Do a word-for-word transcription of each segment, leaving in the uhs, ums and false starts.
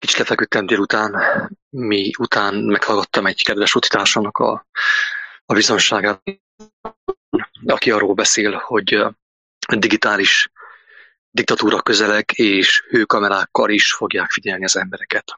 is lefeküdtem délután, mi után meghallgattam egy kedves utitársamnak a, a bizonságát, aki arról beszél, hogy a digitális diktatúra közeleg, és hőkamerákkal is fogják figyelni az embereket.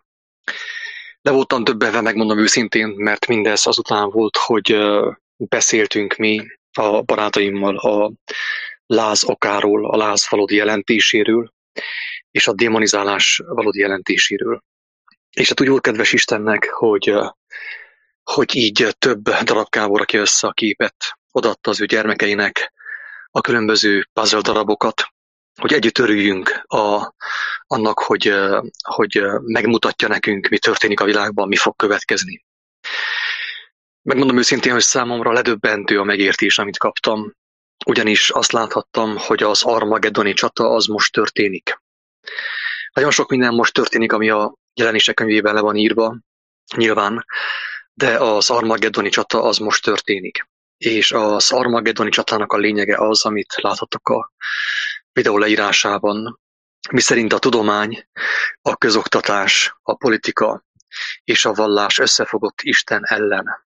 Le voltam döbbenve, megmondom őszintén, mert mindez azután volt, hogy beszéltünk mi a barátaimmal a láz okáról, a láz valódi jelentéséről, és a démonizálás valódi jelentéséről. És hát úgy volt kedves Istennek, hogy, hogy így több darabkából rakja össze a képet, odaadta az ő gyermekeinek a különböző puzzle darabokat, hogy együtt örüljünk a, annak, hogy, hogy megmutatja nekünk, mi történik a világban, mi fog következni. Megmondom őszintén, hogy számomra ledöbbentő a megértés, amit kaptam, ugyanis azt láthattam, hogy az armageddoni csata az most történik. Nagyon sok minden most történik, ami a Jelenések könyvében le van írva, nyilván, de az armageddoni csata az most történik. És az armageddoni csatának a lényege az, amit láthattok a videó leírásában, miszerint a tudomány, a közoktatás, a politika és a vallás összefogott Isten ellen.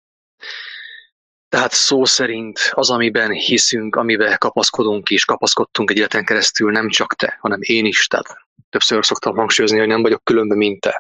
Tehát szó szerint az, amiben hiszünk, amiben kapaszkodunk és kapaszkodtunk egy életen keresztül, nem csak te, hanem én is. Tehát többször szoktam hangsúlyozni, hogy nem vagyok különben, mint te.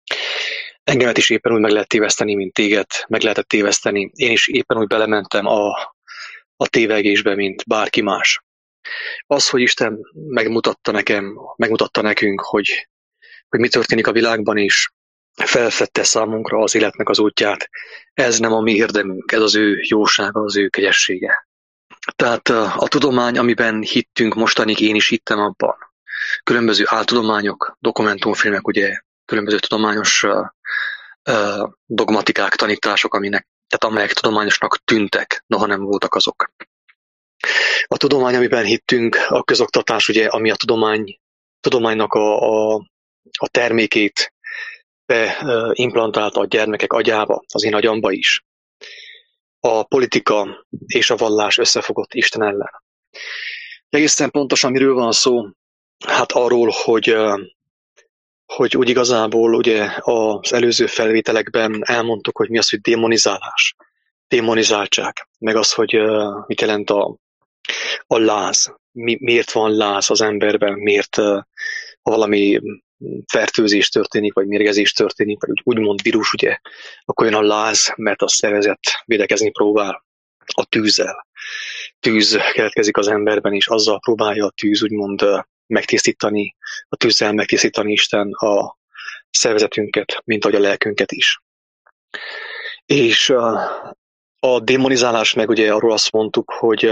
Engemet is éppen úgy meg lehet téveszteni, mint téged, meg lehetett téveszteni. Én is éppen úgy belementem a, a tévegésbe, mint bárki más. Az, hogy Isten megmutatta nekem, megmutatta nekünk, hogy, hogy mi történik a világban, és felfedte számunkra az életnek az útját, ez nem a mi érdemünk, ez az ő jósága, az ő kegyessége. Tehát a, a tudomány, amiben hittünk mostanig, én is hittem abban. Különböző áltudományok, dokumentumfilmek, ugye, különböző tudományos uh, uh, dogmatikák, tanítások, aminek, tehát amelyek tudományosnak tűntek, noha nem voltak azok. A tudomány, amiben hittünk, a közoktatás, ugye, ami a tudomány, tudománynak a, a, a termékét beimplantálta a gyermekek agyába, az én agyamba is. A politika és a vallás összefogott Isten ellen. Egészen pontosan miről van szó? Hát arról, hogy, hogy úgy igazából ugye az előző felvételekben elmondtuk, hogy mi az, hogy démonizálás, démonizáltság, meg az, hogy mit jelent a, a láz, mi, miért van láz az emberben, miért ha valami fertőzés történik, vagy mérgezés történik, vagy úgymond vírus, ugye, akkor jön a láz, mert a szervezet védekezni próbál a tűzzel. Tűz keletkezik az emberben, és azzal próbálja a tűz úgymond megtisztítani, a tűzzel megtisztítani Isten a szervezetünket, mint ahogy a lelkünket is. És a démonizálás meg ugye arról azt mondtuk, hogy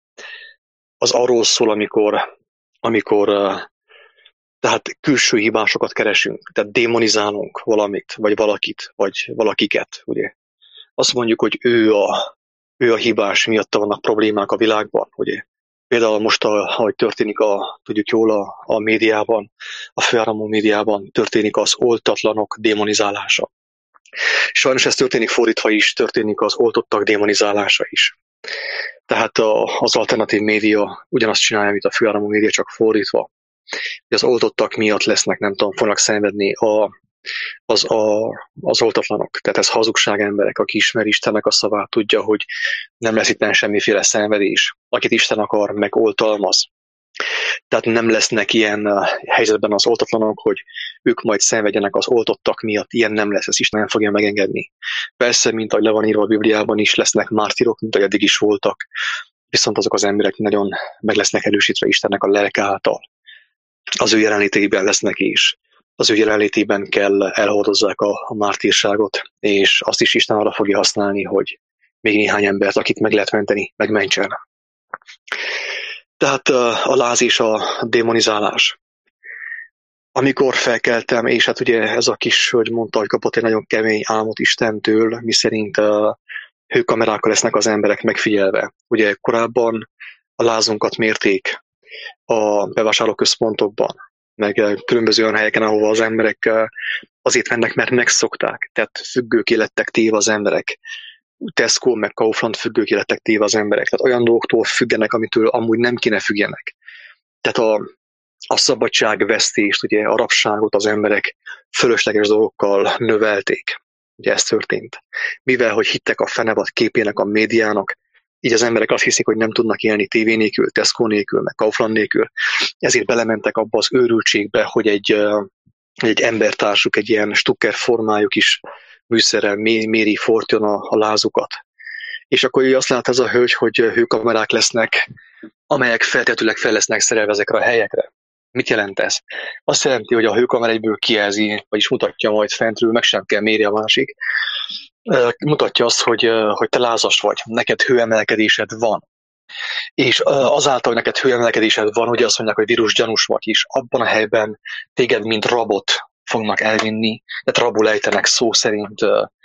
az arról szól, amikor, amikor tehát külső hibásokat keresünk, tehát démonizálunk valamit, vagy valakit, vagy valakiket, ugye. Azt mondjuk, hogy ő a, ő a hibás, miatta vannak problémák a világban, ugye. Például most, ahogy történik, a, tudjuk jól a, a médiában, a főáramú médiában történik az oltatlanok démonizálása. Sajnos ez történik fordítva is, történik az oltottak démonizálása is. Tehát a, az alternatív média ugyanazt csinálja, mint a főáramú média, csak fordítva. Az oltottak miatt lesznek, nem tudom, fognak szenvedni a, az, a, az oltatlanok. Tehát ez hazugság emberek, aki ismeri Istennek a szavát, tudja, hogy nem lesz itt semmiféle szenvedés, akit Isten akar, meg oltalmaz. Tehát nem lesznek ilyen helyzetben az oltatlanok, hogy ők majd szenvedjenek az oltottak miatt. Ilyen nem lesz, ezt Isten nem fogja megengedni. Persze, mint ahogy le van írva a Bibliában is, lesznek mártirok, mint ahogy eddig is voltak, viszont azok az emberek nagyon meg lesznek erősítve Istennek a lelke által. Az ő jelenlétében lesznek is. Az ő jelenlétében kell elhordozzák a, a mártírságot, és azt is Isten arra fogja használni, hogy még néhány embert, akit meg lehet menteni, megmentsen. Tehát a láz és a démonizálás. Amikor felkeltem, és hát ugye ez a kis hölgy mondta, hogy kapott egy nagyon kemény álmot Istentől, miszerint a hőkamerákkal lesznek az emberek megfigyelve. Ugye korábban a lázunkat mérték a bevásárlóközpontokban, meg különböző olyan helyeken, ahova az emberek azért mennek, mert megszokták. Tehát függőké lettek téve az emberek. Tesco, meg Kaufland függőké lettek téve az emberek. Tehát olyan dolgoktól függenek, amitől amúgy nem kéne függjenek. Tehát a, a szabadságvesztést, ugye a rabságot az emberek fölösleges dolgokkal növelték. Ugye ez történt. Mivel, hogy hittek a fenevad képének, a médiának, így az emberek azt hiszik, hogy nem tudnak élni tévé nélkül, Tesco nélkül, meg Kaufland nélkül. Ezért belementek abba az őrültségbe, hogy egy, egy embertársuk, egy ilyen stukker formájuk is műszerrel méri fortjon a, a lázukat. És akkor így azt lát ez a hölgy, hogy hőkamerák lesznek, amelyek feltétlenül fel lesznek szerelve ezekre a helyekre. Mit jelent ez? Azt jelenti, hogy a hőkamera egyből kijelzi, vagyis mutatja majd fentről, meg sem kell mérni a másik. Mutatja azt, hogy, hogy te lázas vagy, neked hőemelkedésed van. És azáltal, hogy neked hőemelkedésed van, ugye azt mondják, hogy vírusgyanús vagy is, abban a helyben téged, mint rabot fognak elvinni, tehát rabul ejtenek szó szerint,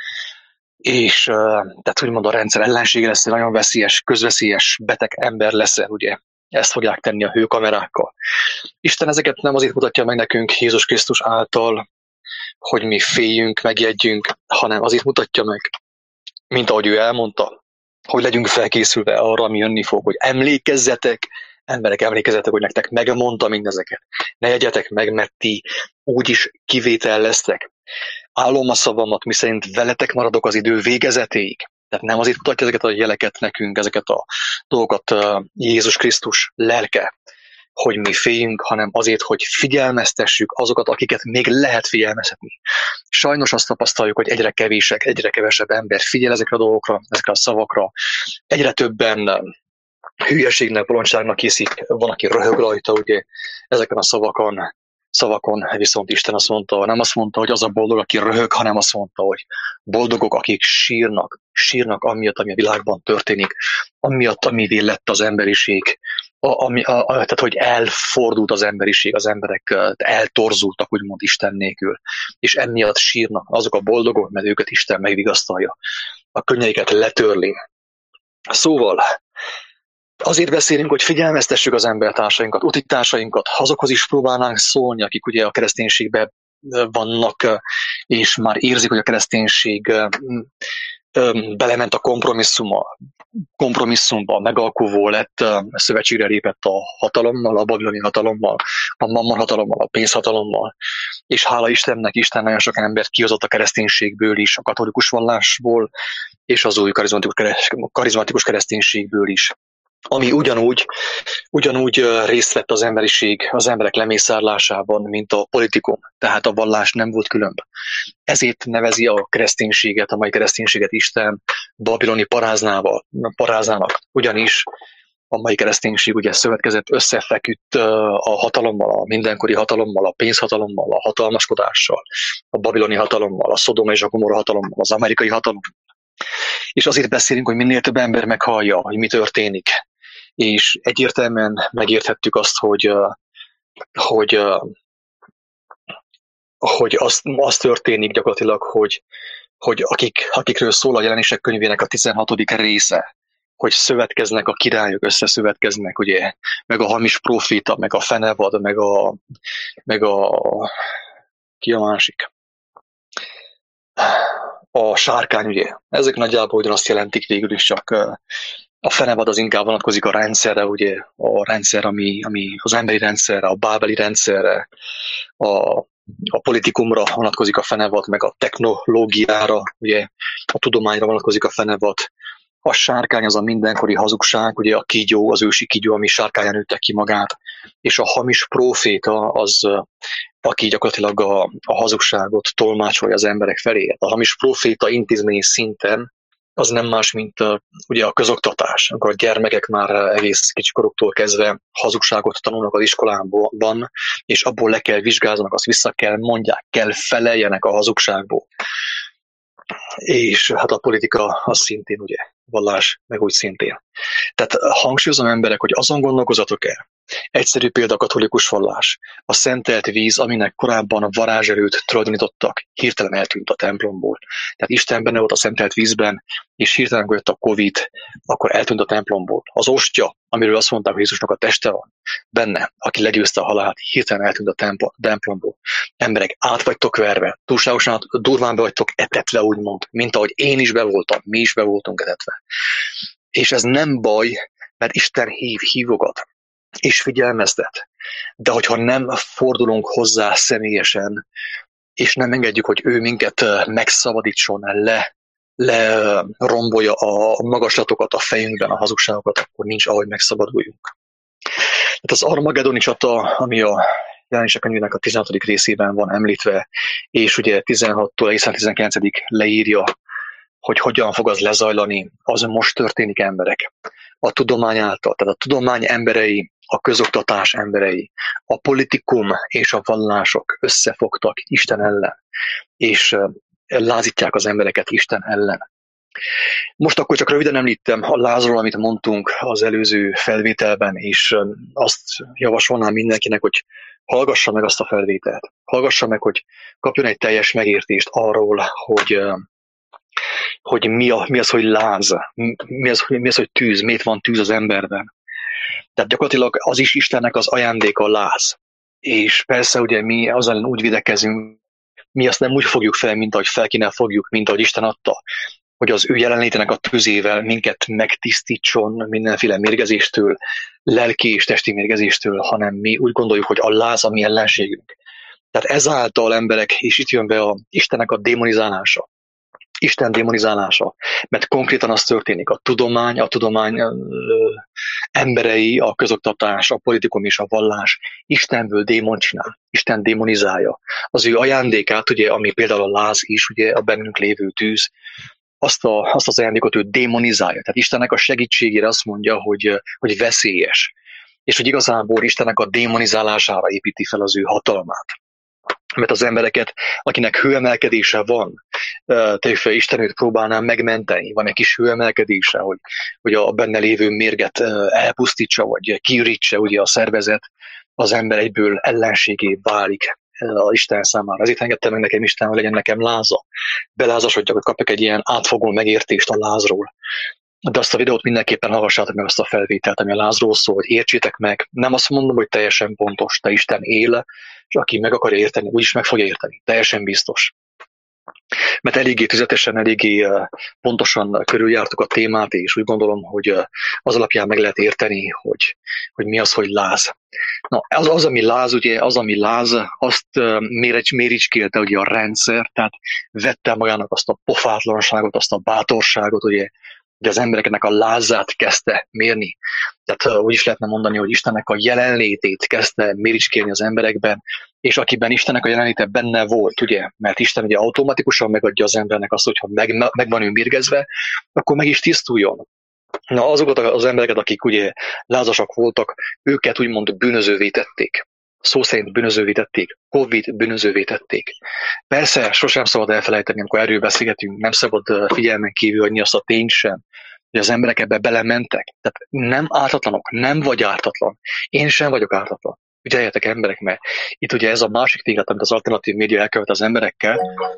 és tehát úgymond a rendszer ellensége lesz, nagyon veszélyes, közveszélyes, beteg ember leszel, ugye. Ezt fogják tenni a hőkamerákkal. Isten ezeket nem azért mutatja meg nekünk Jézus Krisztus által, hogy mi féljünk, megjegyjünk, hanem azért mutatja meg, mint ahogy ő elmondta, hogy legyünk felkészülve arra, ami jönni fog, hogy emlékezzetek, emberek, emlékezzetek, hogy nektek megmondta mindezeket. Ne jegyetek meg, mert ti úgyis kivétel lesztek. Állom a szavamat, miszerint veletek maradok az idő végezetéig. Tehát nem azért mutatja ezeket a jeleket nekünk, ezeket a dolgokat Jézus Krisztus lelke, hogy mi féljünk, hanem azért, hogy figyelmeztessük azokat, akiket még lehet figyelmeztetni. Sajnos azt tapasztaljuk, hogy egyre kevések, egyre kevesebb ember figyel ezekre a dolgokra, ezekre a szavakra. Egyre többen hülyeségnek, bolondságnak hiszik, van, aki röhög rajta, ugye, ezeken a szavakon, szavakon viszont Isten azt mondta, nem azt mondta, hogy az a boldog, aki röhög, hanem azt mondta, hogy boldogok, akik sírnak, sírnak amiatt, ami a világban történik, amiatt, amivé lett az emberiség, a, ami, a, a, tehát, hogy elfordult az emberiség, az emberek eltorzultak, úgymond Isten nélkül, és emiatt sírnak azok a boldogok, mert őket Isten megvigasztalja, a könnyeiket letörli. Szóval azért beszélünk, hogy figyelmeztessük az embertársainkat, utitársainkat, azokhoz is próbálnánk szólni, akik ugye a kereszténységben vannak, és már érzik, hogy a kereszténység belement a kompromisszumba, kompromisszumba, megalkuvó lett, szövetségre lépett a hatalommal, a babiloni hatalommal, a mammon hatalommal, a pénzhatalommal, és hála Istennek, Isten nagyon sok embert kihozott a kereszténységből is, a katolikus vallásból, és az új karizmatikus kereszténységből is, ami ugyanúgy, ugyanúgy részt vett az emberiség, az emberek lemészárlásában, mint a politikum, tehát a vallás nem volt különb. Ezért nevezi a kereszténységet, a mai kereszténységet Isten babiloni paráznával, parázának, ugyanis a mai kereszténység ugye szövetkezett, összefeküdt a hatalommal, a mindenkori hatalommal, a pénzhatalommal, a hatalmaskodással, a babiloni hatalommal, a Szodoma és a Gomorra hatalommal, az amerikai hatalommal. És azért beszélünk, hogy minél több ember meghallja, hogy mi történik. És egyértelműen megérthettük azt, hogy, hogy, hogy az, az történik gyakorlatilag, hogy, hogy akik, akikről szól a Jelenések könyvének a tizenhatodik része, hogy szövetkeznek a királyok, összeszövetkeznek, ugye, meg a hamis proféta, meg a fenevad, meg a, meg a ki a másik? A sárkány, ugye. Ezek nagyjából ugyanazt jelentik végül is, csak a fenevad az inkább vonatkozik a rendszerre, ugye, a rendszer, ami, ami az emberi rendszerre, a bábeli rendszerre, a, a politikumra vonatkozik a fenevad, meg a technológiára, ugye, a tudományra vonatkozik a fenevad. A sárkány az a mindenkori hazugság, ugye a kígyó, az ősi kígyó, ami sárkányan nőtte ki magát, és a hamis próféta az, aki gyakorlatilag a, a hazugságot tolmácsolja az emberek felé. A hamis próféta intézményi szinten az nem más, mint uh, ugye a közoktatás, amikor a gyermekek már egész kicsikoroktól kezdve hazugságot tanulnak az iskolában, és abból le kell vizsgáznak, azt vissza kell mondják, kell feleljenek a hazugságból. És hát a politika az szintén, ugye, vallás, meg úgy szintén. Tehát hangsúlyozom emberek, hogy azon gondolkozatok el. Egyszerű példa a katolikus vallás. A szentelt víz, aminek korábban a varázserőt tulajdonítottak, hirtelen eltűnt a templomból. Tehát Isten benne volt a szentelt vízben, és hirtelen jött a Covid, akkor eltűnt a templomból. Az ostya, amiről azt mondták, hogy Jézusnak a teste van benne, aki legyőzte a halált, hirtelen eltűnt a templomból. Emberek, át vagytok verve, túlságosan durván be vagytok etetve, úgymond, mint ahogy én is be voltam, mi is be voltunk etetve. És ez nem baj, mert Isten hív, hívogat. és figyelmeztet. De hogyha nem fordulunk hozzá személyesen, és nem engedjük, hogy ő minket megszabadítson, le, le rombolja a magaslatokat a fejünkben, a hazugságokat, akkor nincs ahogy megszabaduljunk. Tehát az Armagedoni csata, ami a Jelenések könyvének a tizenhatodik részében van említve, és ugye tizenhattól egészen tizenkilencedig leírja, hogy hogyan fog az lezajlani, az most történik, emberek. A tudomány által, tehát a tudomány emberei, a közoktatás emberei, a politikum és a vallások összefogtak Isten ellen, és lázítják az embereket Isten ellen. Most akkor csak röviden említem a lázról, amit mondtunk az előző felvételben, és azt javasolnám mindenkinek, hogy hallgassa meg azt a felvételt. Hallgassa meg, hogy kapjon egy teljes megértést arról, hogy, hogy mi, a, mi az, hogy láz, mi az, mi az, hogy tűz, miért van tűz az emberben. Tehát gyakorlatilag az is Istennek az ajándéka, a láz. És persze ugye mi azzal úgy videkezünk, mi azt nem úgy fogjuk fel, mint ahogy fel kéne fogjuk, mint ahogy Isten adta, hogy az ő jelenlétének a tüzével minket megtisztítson mindenféle mérgezéstől, lelki és testi mérgezéstől, hanem mi úgy gondoljuk, hogy a láz a mi ellenségünk. Tehát ezáltal, emberek, és itt jön be a Istennek a démonizálása. Isten démonizálása, mert konkrétan az történik, a tudomány, a tudomány ö, emberei, a közoktatás, a politikum és a vallás Istenből démont csinál, Isten démonizálja. Az ő ajándékát, ugye, ami például a láz is, ugye, a bennünk lévő tűz, azt, a, azt az ajándékot ő démonizálja. Tehát Istennek a segítségére azt mondja, hogy, hogy veszélyes. És hogy igazából Istennek a démonizálására építi fel az ő hatalmát. Mert az embereket, akinek hőemelkedése van, tegyük fel, Isten őt próbálná megmenteni, van egy kis hőemelkedése, hogy, hogy a benne lévő mérget elpusztítsa, vagy kiürítse ugye a szervezet, az ember egyből ellenségé válik az Isten számára. Ezért engedte meg nekem Isten, hogy legyen nekem láza. Belázasodjak, hogy kapjak egy ilyen átfogó megértést a lázról. De azt a videót mindenképpen hallgassátok meg, azt a felvételt, ami a lázról szól, hogy értsétek meg. Nem azt mondom, hogy teljesen pontos, de Isten él, és aki meg akarja érteni, úgyis meg fogja érteni. Teljesen biztos. Mert eléggé tüzetesen, eléggé pontosan körüljártuk a témát, és úgy gondolom, hogy az alapján meg lehet érteni, hogy, hogy mi az, hogy láz. Na, az, az, ami láz, ugye, az, ami láz, azt méricskélte ugye a rendszer, tehát vette magának azt a pofátlanságot, azt a bátorságot, ugye, de az embereknek a lázát kezdte mérni. Tehát úgy is lehetne mondani, hogy Istennek a jelenlétét kezdte méricskélni az emberekben, és akiben Istennek a jelenléte benne volt, ugye, mert Isten ugye automatikusan megadja az embernek azt, hogyha meg, meg van ő mérgezve, akkor meg is tisztuljon. Na, azokat az embereket, akik ugye lázasak voltak, őket úgymond bűnözővé tették. Szó szerint bűnözővé tették, Covid bűnözővé tették. Persze, sosem szabad elfelejteni, amikor erről beszélgetünk, nem szabad figyelmen kívül hagyni azt a tényt sem, hogy az emberek ebbe belementek. Tehát nem ártatlanok, nem vagy ártatlan. Én sem vagyok ártatlan. Ügyeljetek, emberek, mert itt ugye ez a másik tényleg, amit az alternatív média elkövet az emberekkel,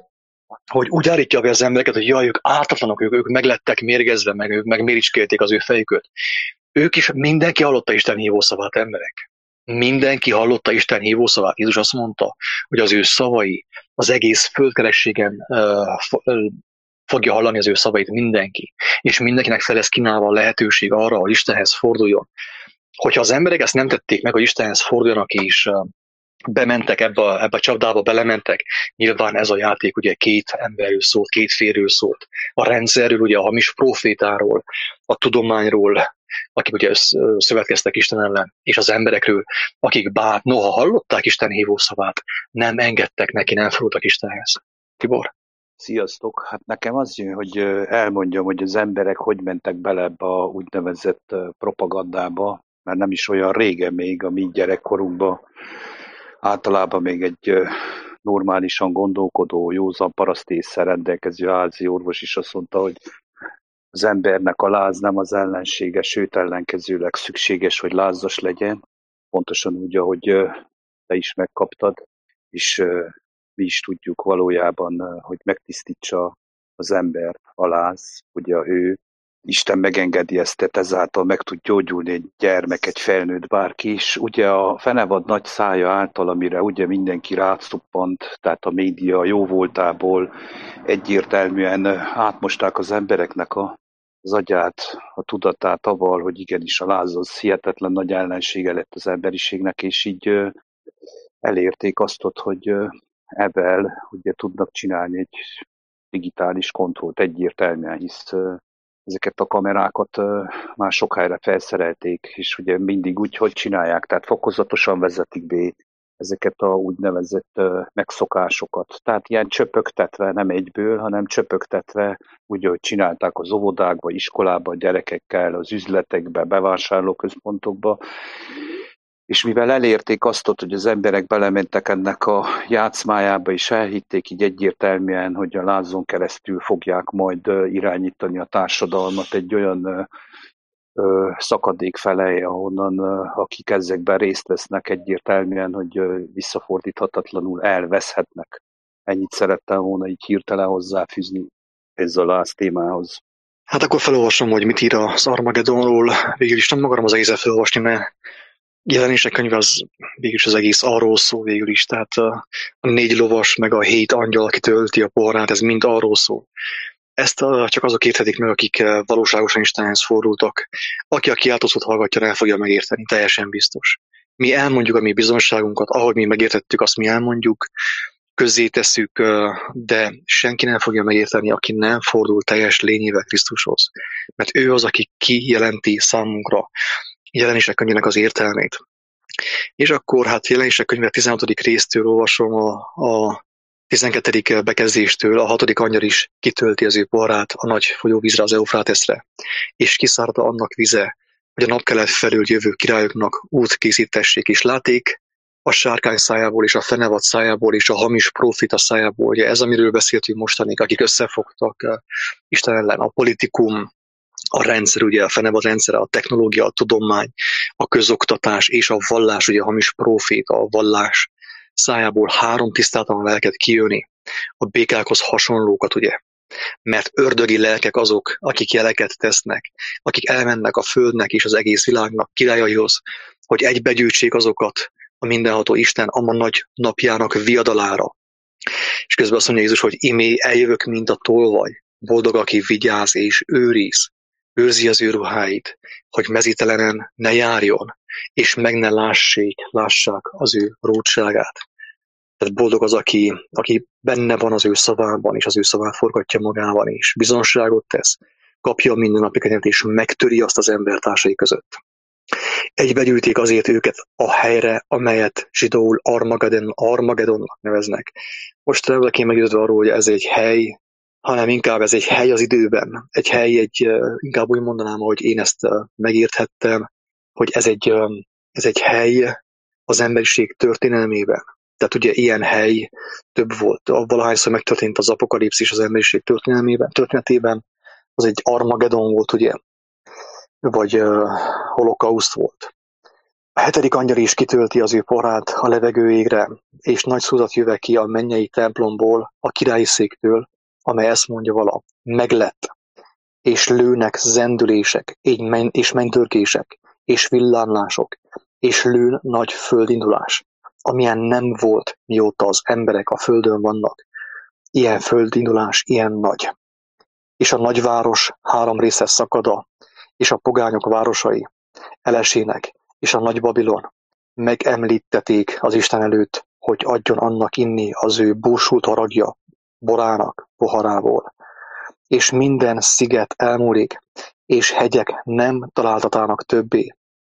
hogy úgy állítja be az embereket, hogy jaj, ők ártatlanok, ők, ők meglettek mérgezve, meg ők meg méricskélték az ő fejüket. Ők is, mindenki hallotta Isten hívószavát, emberek. Mindenki hallotta Isten hívószavát. Jézus azt mondta, hogy az ő szavai az egész földkerekségen uh, fogja hallani az ő szavait mindenki. És mindenkinek fel lesz kínálva a lehetőség arra, hogy Istenhez forduljon. Hogyha az emberek ezt nem tették meg, hogy Istenhez forduljanak, és uh, bementek ebbe a, ebbe a csapdába, belementek, nyilván ez a játék ugye két emberről szólt, két férről szólt. A rendszerről, ugye a hamis profétáról, a tudományról, akik ugye szövetkeztek Isten ellen, és az emberekről, akik bár noha hallották Isten hívószavát, nem engedtek neki, nem fordultak Istenhez. Tibor? Sziasztok! Hát nekem az jön, hogy elmondjam, hogy az emberek hogy mentek bele ebbe a úgynevezett propagandába, mert nem is olyan régen még a mi gyerekkorunkban általában még egy normálisan gondolkodó, józan parasztésszel rendelkező házi orvos is azt mondta, hogy az embernek a láz nem az ellensége, sőt ellenkezőleg szükséges, hogy lázas legyen. Pontosan úgy, ahogy te is megkaptad, és mi is tudjuk valójában, hogy megtisztítsa az ember a láz, ugye ő, Isten megengedi ezt, tehát ezáltal meg tud gyógyulni egy gyermek, egy felnőtt, bárki is. Ugye a fenevad nagy szája által, amire ugye mindenki rácuppant, tehát a média jó voltából egyértelműen átmosták az embereknek a az agyát, a tudatát avval, hogy igenis a láz az hihetetlen nagy ellensége lett az emberiségnek, és így elérték azt, hogy ebben ugye tudnak csinálni egy digitális kontrollt egyértelműen, hisz ezeket a kamerákat már sok helyre felszerelték, és ugye mindig úgy, hogy csinálják, tehát fokozatosan vezetik be ezeket a úgynevezett megszokásokat. Tehát ilyen csöpögtetve, nem egyből, hanem csöpögtetve, úgy, hogy csinálták az óvodákba, iskolába, gyerekekkel, az üzletekbe, bevásárlóközpontokba, és mivel elérték azt, hogy az emberek belementek ennek a játszmájába, és elhitték így egyértelműen, hogy a lázon keresztül fogják majd irányítani a társadalmat egy olyan ö, szakadék felé, ahonnan ö, akik ezekben részt vesznek egyértelműen, hogy ö, visszafordíthatatlanul elveszhetnek. Ennyit szerettem volna így hirtelen hozzáfűzni ezzel a láz témához. Hát akkor felolvasom, hogy mit ír az Armageddonról. Végül is nem akarom az egészet felolvasni, mert Jelenések könyv az végül is az egész arról szól végül is, tehát a négy lovas, meg a hét angyal, aki tölti a poharát, ez mind arról szól. Ezt csak azok érthetik meg, akik valóságosan Istenhez fordultak. Aki a kiáltózót hallgatja, el fogja megérteni, teljesen biztos. Mi elmondjuk a mi bizonságunkat, ahogy mi megértettük, azt mi elmondjuk, közzé tesszük, de senki nem fogja megérteni, aki nem fordul teljes lényével Krisztushoz. Mert ő az, aki kijelenti számunkra Jelenések könyvének az értelmét. És akkor hát Jelenések könyve tizenhatodik résztől olvasom a, a tizenkettedik bekezdéstől, a hatodik angyal is kitölti az ő poharát a nagy folyóvízre, az Eufráteszre, és kiszárta annak vize, hogy a napkelet felől jövő királyoknak út készítessék, és láték a sárkány szájából, és a fenevad szájából, és a hamis prófita szájából. Ugye ez, amiről beszéltünk mostanig, akik összefogtak Isten ellen, a politikum, a rendszer, ugye a fenevad rendszer, a technológia, a tudomány, a közoktatás és a vallás, ugye a hamis próféta, a vallás szájából három tisztátalan lelket kijönni, a békákhoz hasonlókat, ugye. Mert ördögi lelkek azok, akik jeleket tesznek, akik elmennek a földnek és az egész világnak királyaihoz, hogy egybegyűjtsék azokat a mindenható Isten amma nagy napjának viadalára. És közben azt mondja Jézus, hogy imé eljövök, mint a tolvaj, boldog, aki vigyáz és őriz, őrzi az ő ruháit, hogy mezítelenen ne járjon, és meg ne lássék, lássák az ő rótságát. Tehát boldog az, aki, aki benne van az ő szavában, és az ő szavát forgatja magában, és bizonságot tesz, kapja a mindennapi kenyeret, és megtöri azt az embertársai között. Egybegyűjték azért őket a helyre, amelyet zsidóul Armageddon, Armageddonnak neveznek. Most valaki meggyőződve arról, hogy ez egy hely, hanem inkább ez egy hely az időben. Egy hely, egy, inkább úgy mondanám, hogy én ezt megérthettem, hogy ez egy, ez egy hely az emberiség történelmében. Tehát ugye ilyen hely több volt. Valahányszor megtörtént az apokalipszis az emberiség történelmében, történetében, az egy Armageddon volt, ugye, vagy uh, holokauszt volt. A hetedik angyal is kitölti az ő porát a levegő égre, és nagy szúzat jöve ki a mennyei templomból, a királyi széktől, amely ezt mondja vala, meglett, és lőnek zendülések, és mennydörgések, és villámlások, és lőn nagy földindulás, amilyen nem volt, mióta az emberek a földön vannak. Ilyen földindulás, ilyen nagy. És a nagyváros három részre szakada, és a pogányok városai elesének, és a nagy Babilon megemlítették az Isten előtt, hogy adjon annak inni az ő búsult haragja borának poharából. És minden sziget elmúlik, és hegyek nem találtatának többé.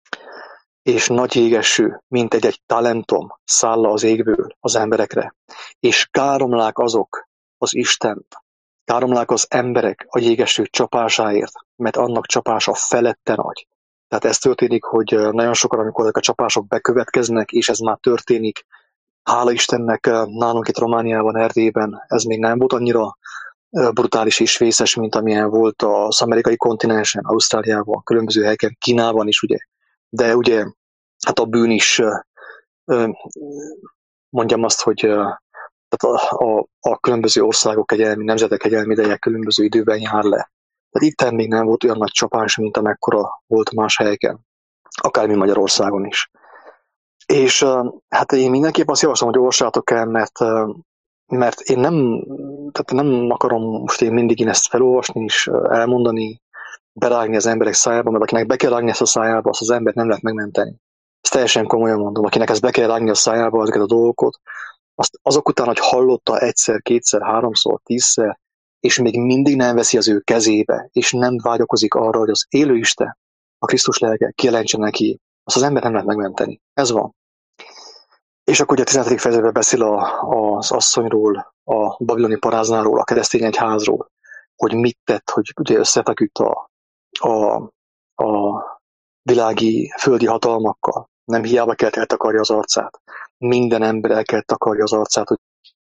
És nagy jégeső, mint egy-egy talentom száll az égből az emberekre, és káromlák azok az Istent, káromlák az emberek a jégeső csapásáért, mert annak csapása felette nagy. Tehát ez történik, hogy nagyon sokan, amikor ezek a csapások bekövetkeznek, és ez már történik, hála Istennek nálunk itt Romániában, Erdélyben, ez még nem volt annyira brutális és vészes, mint amilyen volt az amerikai kontinensen, Ausztráliában, különböző helyeken, Kínában is, ugye. De ugye, hát a bűn is, mondjam azt, hogy tehát a, a, a különböző országok kegyelmi, nemzetek kegyelmi ideje különböző időben jár le. Tehát itt még nem volt olyan nagy csapás, mint amekkora volt más helyeken, akármi Magyarországon is. És hát én mindenképp azt javaslom, hogy olvassátok el, mert, mert én nem, tehát nem akarom most én mindig én ezt felolvasni és elmondani, berágni az emberek szájába, mert akinek be kell rágni ezt a szájába, azt az embert nem lehet megmenteni. Ezt teljesen komolyan mondom. Akinek ezt be kell rágni a szájába, ezeket a dolgokat, azt azok után, hogy hallotta egyszer, kétszer, háromszor, tízszer, és még mindig nem veszi az ő kezébe, és nem vágyakozik arra, hogy az élő Isten, a Krisztus lelke kijelentse neki, azt az embert nem lehet megmenteni. Ez van. És akkor ugye a tizenhetedik fejezetben beszél a, az asszonyról, a babiloni paráznáról, a keresztény egyházról, hogy mit tett, hogy ugye összefeküdt a, a, a világi, földi hatalmakkal. Nem hiába kellett eltakarja az arcát. Minden ember el kellett takarja az arcát, hogy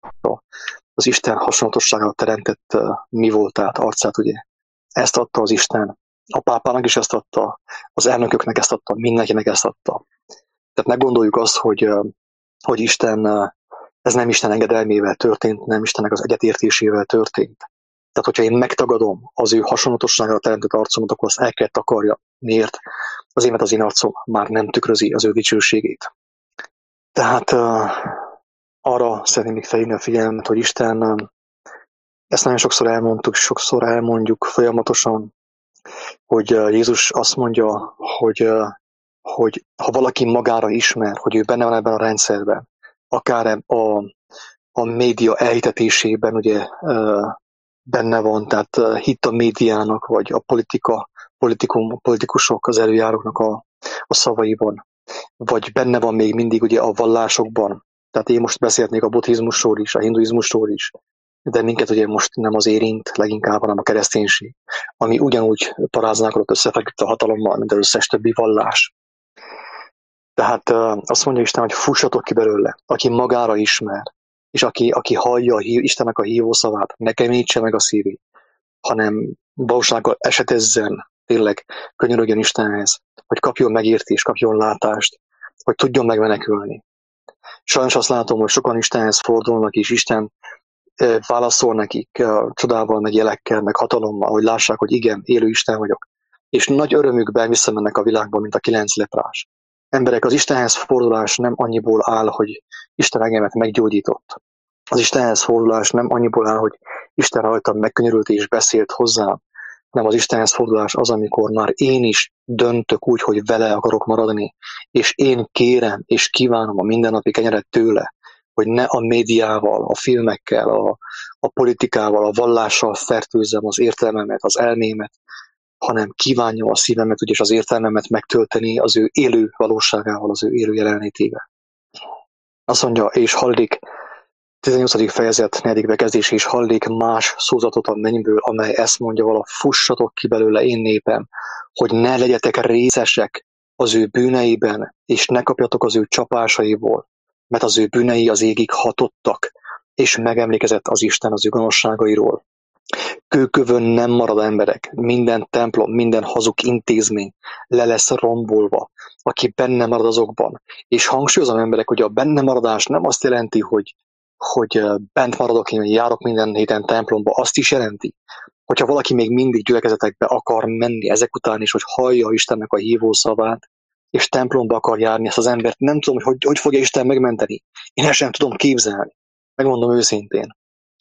az Isten hasonlatosságára teremtett uh, mi voltát, arcát, ugye. Ezt adta az Isten. A pápának is ezt adta, az elnököknek ezt adta, mindenkinek ezt adta. Tehát ne gondoljuk azt, hogy, uh, hogy Isten, uh, ez nem Isten engedelmével történt, nem Istennek az egyetértésével történt. Tehát, hogyha én megtagadom az ő hasonlatosságára teremtett arcomat, akkor azt el kell takarja. Miért? Azért, mert az én arcom már nem tükrözi az ő dicsőségét. Tehát uh, arra szeretném még felhívni a figyelmet, hogy Isten, uh, ezt nagyon sokszor elmondtuk, sokszor elmondjuk folyamatosan, hogy uh, Jézus azt mondja, hogy, uh, hogy ha valaki magára ismer, hogy ő benne van ebben a rendszerben, akár a, a média elhitetésében, ugye, uh, benne van, tehát uh, hit a médiának, vagy a politika, politikum, a politikusok, az előjáróknak a, a szavaiban, vagy benne van még mindig ugye a vallásokban. Tehát én most beszélhetnék a buddhizmusról is, a hinduizmusról is, de minket ugye most nem az érint leginkább, hanem a kereszténység, ami ugyanúgy paráználkodott, összefeküdt a hatalommal, mint az összes többi vallás. Tehát uh, azt mondja Isten, hogy fussatok ki belőle, aki magára ismer, és aki, aki hallja a hív, Istennek a hívószavát, ne keményítse meg a szívét, hanem valósággal esetezzen, tényleg könyörögjön Istenhez, hogy kapjon megértést, kapjon látást, hogy tudjon megmenekülni. Sajnos azt látom, hogy sokan Istenhez fordulnak, és Isten eh, válaszol nekik eh, csodával, meg jelekkel, meg hatalommal, hogy lássák, hogy igen, élő Isten vagyok. És nagy örömükben visszamennek a világba, mint a kilenc leprás. Emberek, az Istenhez fordulás nem annyiból áll, hogy Isten engemet meggyógyított. Az Istenhez fordulás nem annyiból áll, hogy Isten rajtam megkönyörült és beszélt hozzám, hanem az Istenhez fordulás az, amikor már én is döntök úgy, hogy vele akarok maradni, és én kérem és kívánom a mindennapi kenyeret tőle, hogy ne a médiával, a filmekkel, a, a politikával, a vallással fertőzzem az értelmemet, az elmémet, hanem kívánja a szívemet, és az értelmemet megtölteni az ő élő valóságával, az ő élő jelenlétével. Azt mondja, és hallik, tizennyolcadik fejezet, negyedik bekezdés, és hallik más szózatot a mennyből, amely ezt mondja vala, fussatok ki belőle én népem, hogy ne legyetek részesek az ő bűneiben, és ne kapjatok az ő csapásaiból, mert az ő bűnei az égig hatottak, és megemlékezett az Isten az ő gonoszságairól. Kőkövön nem marad emberek, minden templom, minden hazug intézmény le lesz rombolva, aki benne marad azokban. És hangsúlyozom emberek, hogy a benne maradás nem azt jelenti, hogy, hogy bent maradok, én járok minden héten templomba, azt is jelenti, hogyha valaki még mindig gyülekezetekbe akar menni ezek után is, hogy hallja Istennek a hívó szavát, és templomba akar járni ezt az embert, nem tudom, hogy hogy, hogy fogja Isten megmenteni. Én ezt sem tudom képzelni. Megmondom őszintén.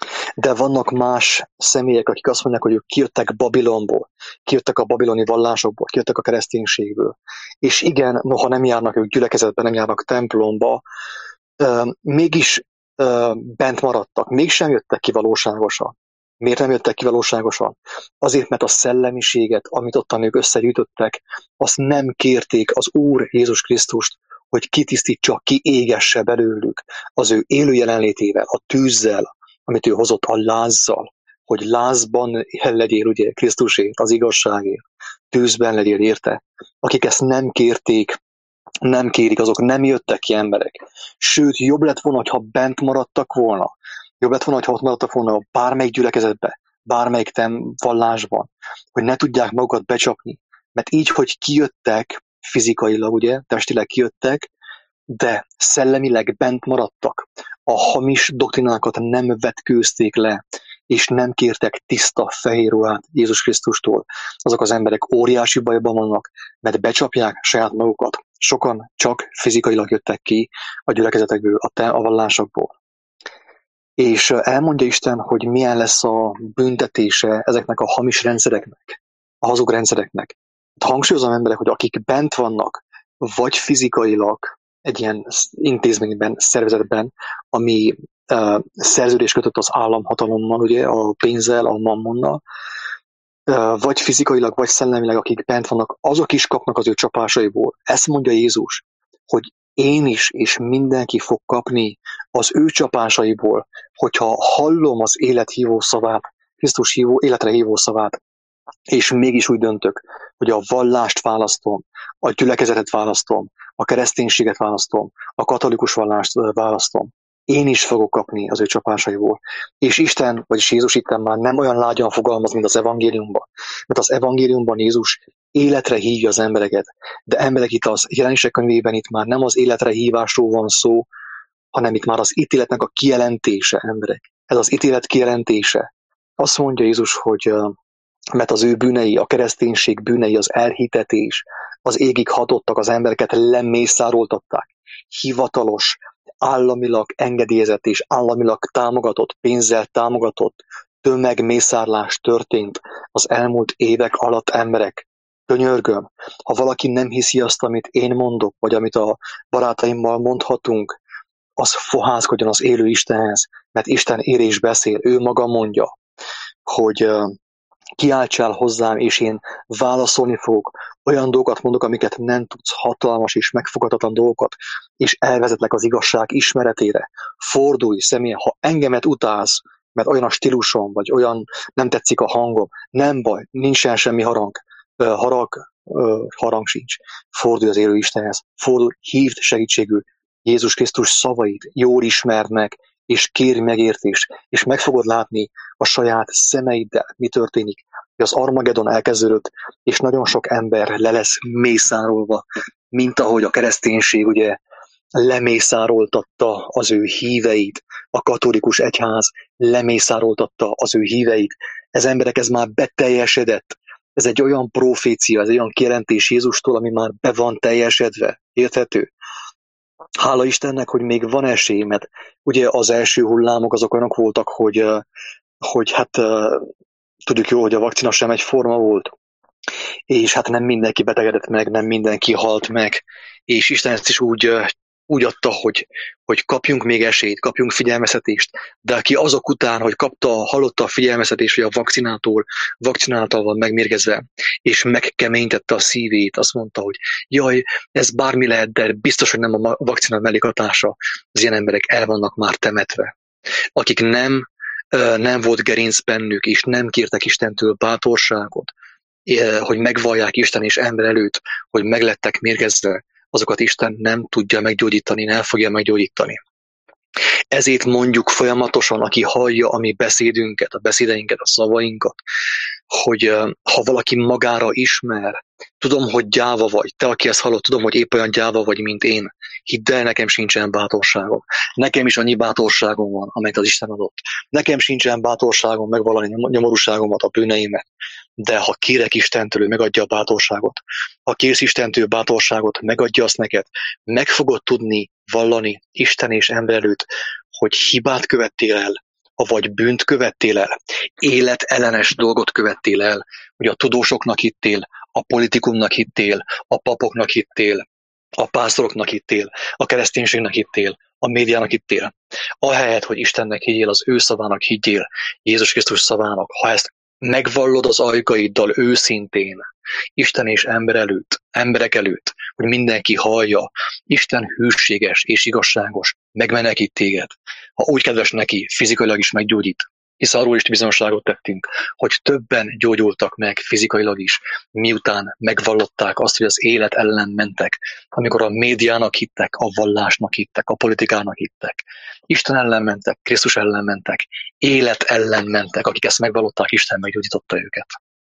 De vannak más személyek, akik azt mondják, hogy ők kijöttek Babilonból, kijöttek a babiloni vallásokból, kijöttek a kereszténységből. És igen, noha nem járnak ők gyülekezetben, nem járnak templomba, euh, mégis euh, bent maradtak, mégsem jöttek ki valóságosan. Miért nem jöttek ki valóságosan? Azért, mert a szellemiséget, amit ottan ők összegyűjtöttek, azt nem kérték az Úr Jézus Krisztust, hogy kitisztítsa, kiégesse belőlük az ő élő jelenlétével, a tűzzel, amit ő hozott, a lázzal, hogy lázban legyél ugye Krisztusért, az igazságért, tűzben legyél érte. Akik ezt nem kérték, nem kérik, azok nem jöttek ki emberek. Sőt, jobb lett volna, ha bent maradtak volna. Jobb lett volna, ha ott maradtak volna bármelyik gyülekezetbe, bármelyik tem vallásban, hogy ne tudják magukat becsapni. Mert így, hogy kijöttek, fizikailag ugye, testileg kijöttek, de szellemileg bent maradtak. A hamis doktrinákat nem vetkőzték le, és nem kértek tiszta fehér ruhát Jézus Krisztustól. Azok az emberek óriási bajban vannak, mert becsapják saját magukat. Sokan csak fizikailag jöttek ki a gyülekezetekből, a, te, a vallásokból. És elmondja Isten, hogy milyen lesz a büntetése ezeknek a hamis rendszereknek. a hazug rendszereknek. Hangsúlyozom emberek, hogy akik bent vannak, vagy fizikailag egy ilyen intézményben, szervezetben, ami uh, szerződés kötött az államhatalommal, ugye, a pénzzel, a mammonnal, uh, vagy fizikailag, vagy szellemileg, akik bent vannak, azok is kapnak az ő csapásaiból. Ezt mondja Jézus, hogy én is, és mindenki fog kapni az ő csapásaiból, hogyha hallom az élethívó szavát, Krisztus hívó, életre hívó szavát, és mégis úgy döntök, hogy a vallást választom, a gyülekezetet választom, a kereszténységet választom, a katolikus vallást választom. Én is fogok kapni az ő csapásaiból. És Isten, vagyis Jézus itt már nem olyan lágyan fogalmaz, mint az evangéliumban. Mert az evangéliumban Jézus életre hívja az embereket. De emberek, itt az Jelenések könyvében itt már nem az életre hívásról van szó, hanem itt már az ítéletnek a kijelentése, emberek. Ez az ítélet kijelentése. Azt mondja Jézus, hogy mert az ő bűnei, a kereszténység bűnei, az elhitetés, az égig hatottak, az embereket lemészároltatták. Hivatalos, államilag engedélyezett és államilag támogatott, pénzzel támogatott tömegmészárlás történt az elmúlt évek alatt, emberek. Könyörgöm, ha valaki nem hiszi azt, amit én mondok, vagy amit a barátaimmal mondhatunk, az fohászkodjon az élő Istenhez, mert Isten ér és beszél, ő maga mondja, hogy kiáltsál hozzám, és én válaszolni fogok. Olyan dolgokat mondok, amiket nem tudsz, hatalmas és megfogadhatatlan dolgokat, és elvezetlek az igazság ismeretére. Fordulj, személy, ha engemet utálsz, mert olyan a stílusom, vagy olyan nem tetszik a hangom, nem baj, nincsen semmi harang, harag, harang sincs. Fordulj az élő Istenhez, fordulj, hívd segítségül Jézus Krisztus szavait, jól ismerd meg, és kérj megértést, és meg fogod látni a saját szemeiddel, mi történik. Az Armagedon elkezdődött, és nagyon sok ember le lesz mészárolva, mint ahogy a kereszténység ugye lemészároltatta az ő híveit, a katolikus egyház lemészároltatta az ő híveit. Ez emberek, ez már beteljesedett. Ez egy olyan profécia, ez egy olyan kijelentés Jézustól, ami már be van teljesedve. Érthető? Hála Istennek, hogy még van esély, mert ugye az első hullámok azok olyanok voltak, hogy, hogy hát tudjuk jól, hogy a vakcina sem egyforma volt, és hát nem mindenki betegedett meg, nem mindenki halt meg, és Isten ezt is úgy, úgy adta, hogy, hogy kapjunk még esélyt, kapjunk figyelmeztetést, de aki azok után, hogy kapta, hallotta a figyelmeztetést, hogy a vakcinától, vakcináltal van megmérgezve, és megkeményítette a szívét, azt mondta, hogy jaj, ez bármi lehet, de biztos, hogy nem a vakcina mellékhatása, az ilyen emberek el vannak már temetve. Akik nem, nem volt gerinc bennük, és nem kértek Istentől bátorságot, hogy megvallják Isten és ember előtt, hogy meglettek mérgezve, azokat Isten nem tudja meggyógyítani, nem fogja meggyógyítani. Ezért mondjuk folyamatosan, aki hallja a mi beszédünket, a beszédeinket, a szavainkat, hogy ha valaki magára ismer, tudom, hogy gyáva vagy, te, aki ezt hallod, tudom, hogy épp olyan gyáva vagy, mint én. Hidd el, nekem sincsen bátorságom. Nekem is annyi bátorságom van, amelyet az Isten adott. Nekem sincsen bátorságom megvallani nyomorúságomat, a bűneimet. De ha kérek Istentől, ő megadja a bátorságot. Ha kérsz Istentől bátorságot, megadja azt neked. Meg fogod tudni vallani Isten és ember előtt, hogy hibát követtél el, vagy bűnt követtél el, életellenes dolgot követtél el, hogy a tudósoknak hittél, a politikumnak hittél, a papoknak hittél, a pásztoroknak hittél, a kereszténységnek hittél, a médiának hittél. Ahelyett, hogy Istennek higgyél, az ő szavának higgyél, Jézus Krisztus szavának, ha ezt megvallod az ajkaiddal őszintén, Isten és ember előtt, emberek előtt, hogy mindenki hallja, Isten hűséges és igazságos, megmenekít téged. Ha úgy kedves neki, fizikailag is meggyógyít. Hisz arról is bizonyosságot tettünk, hogy többen gyógyultak meg fizikailag is, miután megvallották azt, hogy az élet ellen mentek, amikor a médiának hittek, a vallásnak hittek, a politikának hittek. Isten ellen mentek, Krisztus ellen mentek, élet ellen mentek, akik ezt megvallották, Isten meggyógyította őket.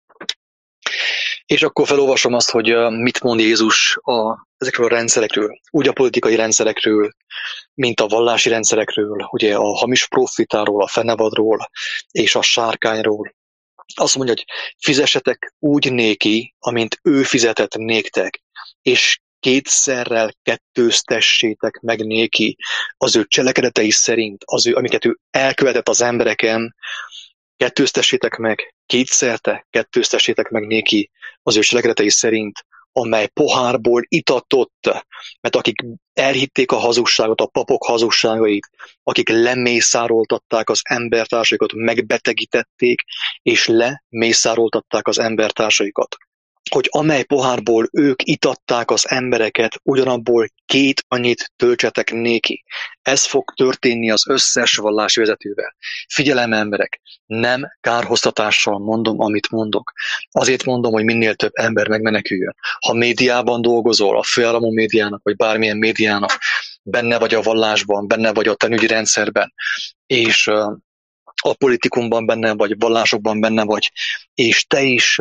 És akkor felolvasom azt, hogy mit mond Jézus a, ezekről a rendszerekről, úgy a politikai rendszerekről, mint a vallási rendszerekről, ugye a hamis profitáról, a fenevadról és a sárkányról. Azt mondja, hogy fizessetek úgy néki, amint ő fizetett néktek, és kétszerrel kettőztessétek meg néki az ő cselekedetei szerint, az ő, amiket ő elkövetett az embereken, kettőztessétek meg, kétszerte kettőztessétek meg néki az ő cselekedetei szerint, amely pohárból itatott, mert akik elhitték a hazugságot, a papok hazugságait, akik lemészároltatták az embertársaikat, megbetegítették, és lemészároltatták az embertársaikat, hogy amely pohárból ők itatták az embereket, ugyanabból két annyit töltsetek néki. Ez fog történni az összes vallási vezetővel. Figyelem, emberek, nem kárhoztatással mondom, amit mondok. Azért mondom, hogy minél több ember megmeneküljön. Ha médiában dolgozol, a főállamú médiának, vagy bármilyen médiának, benne vagy a vallásban, benne vagy a tanügyi rendszerben, és a politikumban benne vagy, vallásokban benne vagy, és te is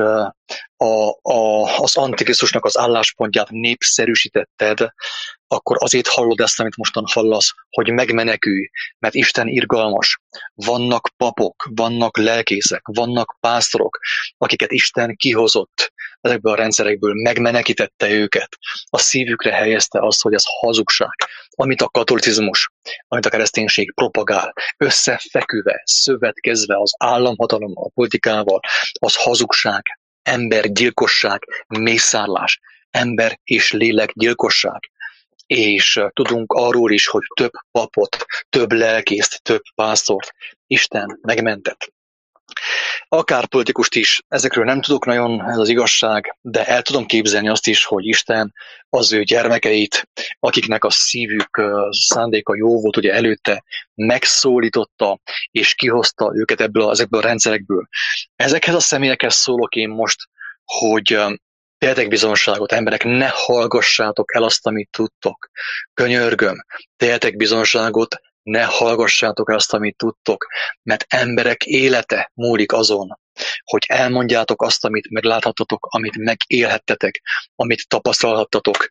a, a, az Antikrisztusnak az álláspontját népszerűsítetted, akkor azért hallod ezt, amit mostan hallasz, hogy megmenekülj, mert Isten irgalmas. Vannak papok, vannak lelkészek, vannak pásztorok, akiket Isten kihozott ezekből a rendszerekből, megmenekítette őket. A szívükre helyezte azt, hogy ez hazugság, amit a katolicizmus, amit a kereszténység propagál, összefeküve, szövetkezve az államhatalommal, a politikával, az hazugság, embergyilkosság, mészárlás, ember és lélek gyilkosság. És tudunk arról is, hogy több papot, több lelkészt, több pásztort Isten megmentett. Akár politikust is, ezekről nem tudok nagyon, ez az igazság, de el tudom képzelni azt is, hogy Isten az ő gyermekeit, akiknek a szívük, szándéka jó volt, ugye előtte megszólította, és kihozta őket ebből, ezekből a rendszerekből. Ezekhez a személyekhez szólok én most, hogy tehetek bizonságot, emberek, ne hallgassátok el azt, amit tudtok. Könyörgöm, tehetek bizonságot, ne hallgassátok el azt, amit tudtok, mert emberek élete múlik azon, hogy elmondjátok azt, amit megláthatatok, amit megélhettetek, amit tapasztalhattatok.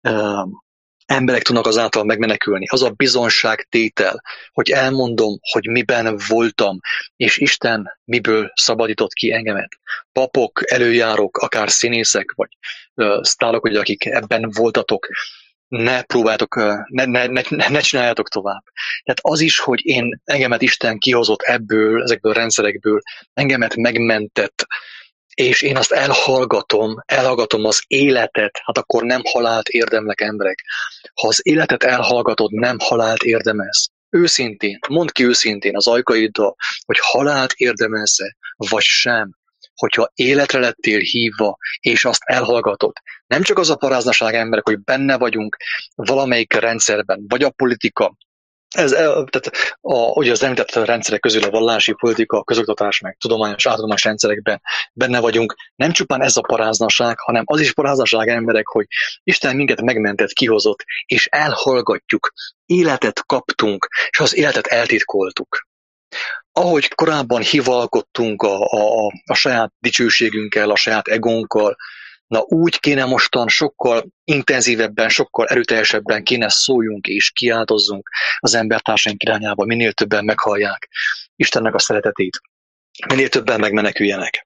Emberek tudnak azáltal megmenekülni. Az a bizonságtétel, hogy elmondom, hogy miben voltam, és Isten miből szabadított ki engemet. Papok, előjárók, akár színészek, vagy uh, sztárok, ugye, akik ebben voltatok, ne próbáltok, uh, ne, ne, ne, ne csináljátok tovább. Tehát az is, hogy én engemet Isten kihozott ebből, ezekből a rendszerekből, engemet megmentett, és én azt elhallgatom, elhallgatom az életet, hát akkor nem halált érdemlek, emberek. Ha az életet elhallgatod, nem halált érdemelsz. Őszintén, mondd ki őszintén az ajkaiddal, hogy halált érdemelsz-e, vagy sem. Hogyha életre lettél hívva, és azt elhallgatod. Nem csak az a paráznaság, emberek, hogy benne vagyunk valamelyik rendszerben, vagy a politika, Ez, tehát a, ugye az említett rendszerek közül a vallási politika, a közoktatás, meg tudományos, általános rendszerekben benne vagyunk. Nem csupán ez a paráznaság, hanem az is paráznaság, emberek, hogy Isten minket megmentett, kihozott, és elhallgatjuk. Életet kaptunk, és az életet eltitkoltuk. Ahogy korábban hivalkodtunk a, a, a saját dicsőségünkkel, a saját egónkkal, na úgy kéne mostan sokkal intenzívebben, sokkal erőteljesebben kéne szóljunk és kiáltozzunk az embertársaink irányába, minél többen meghallják Istennek a szeretetét, minél többen megmeneküljenek.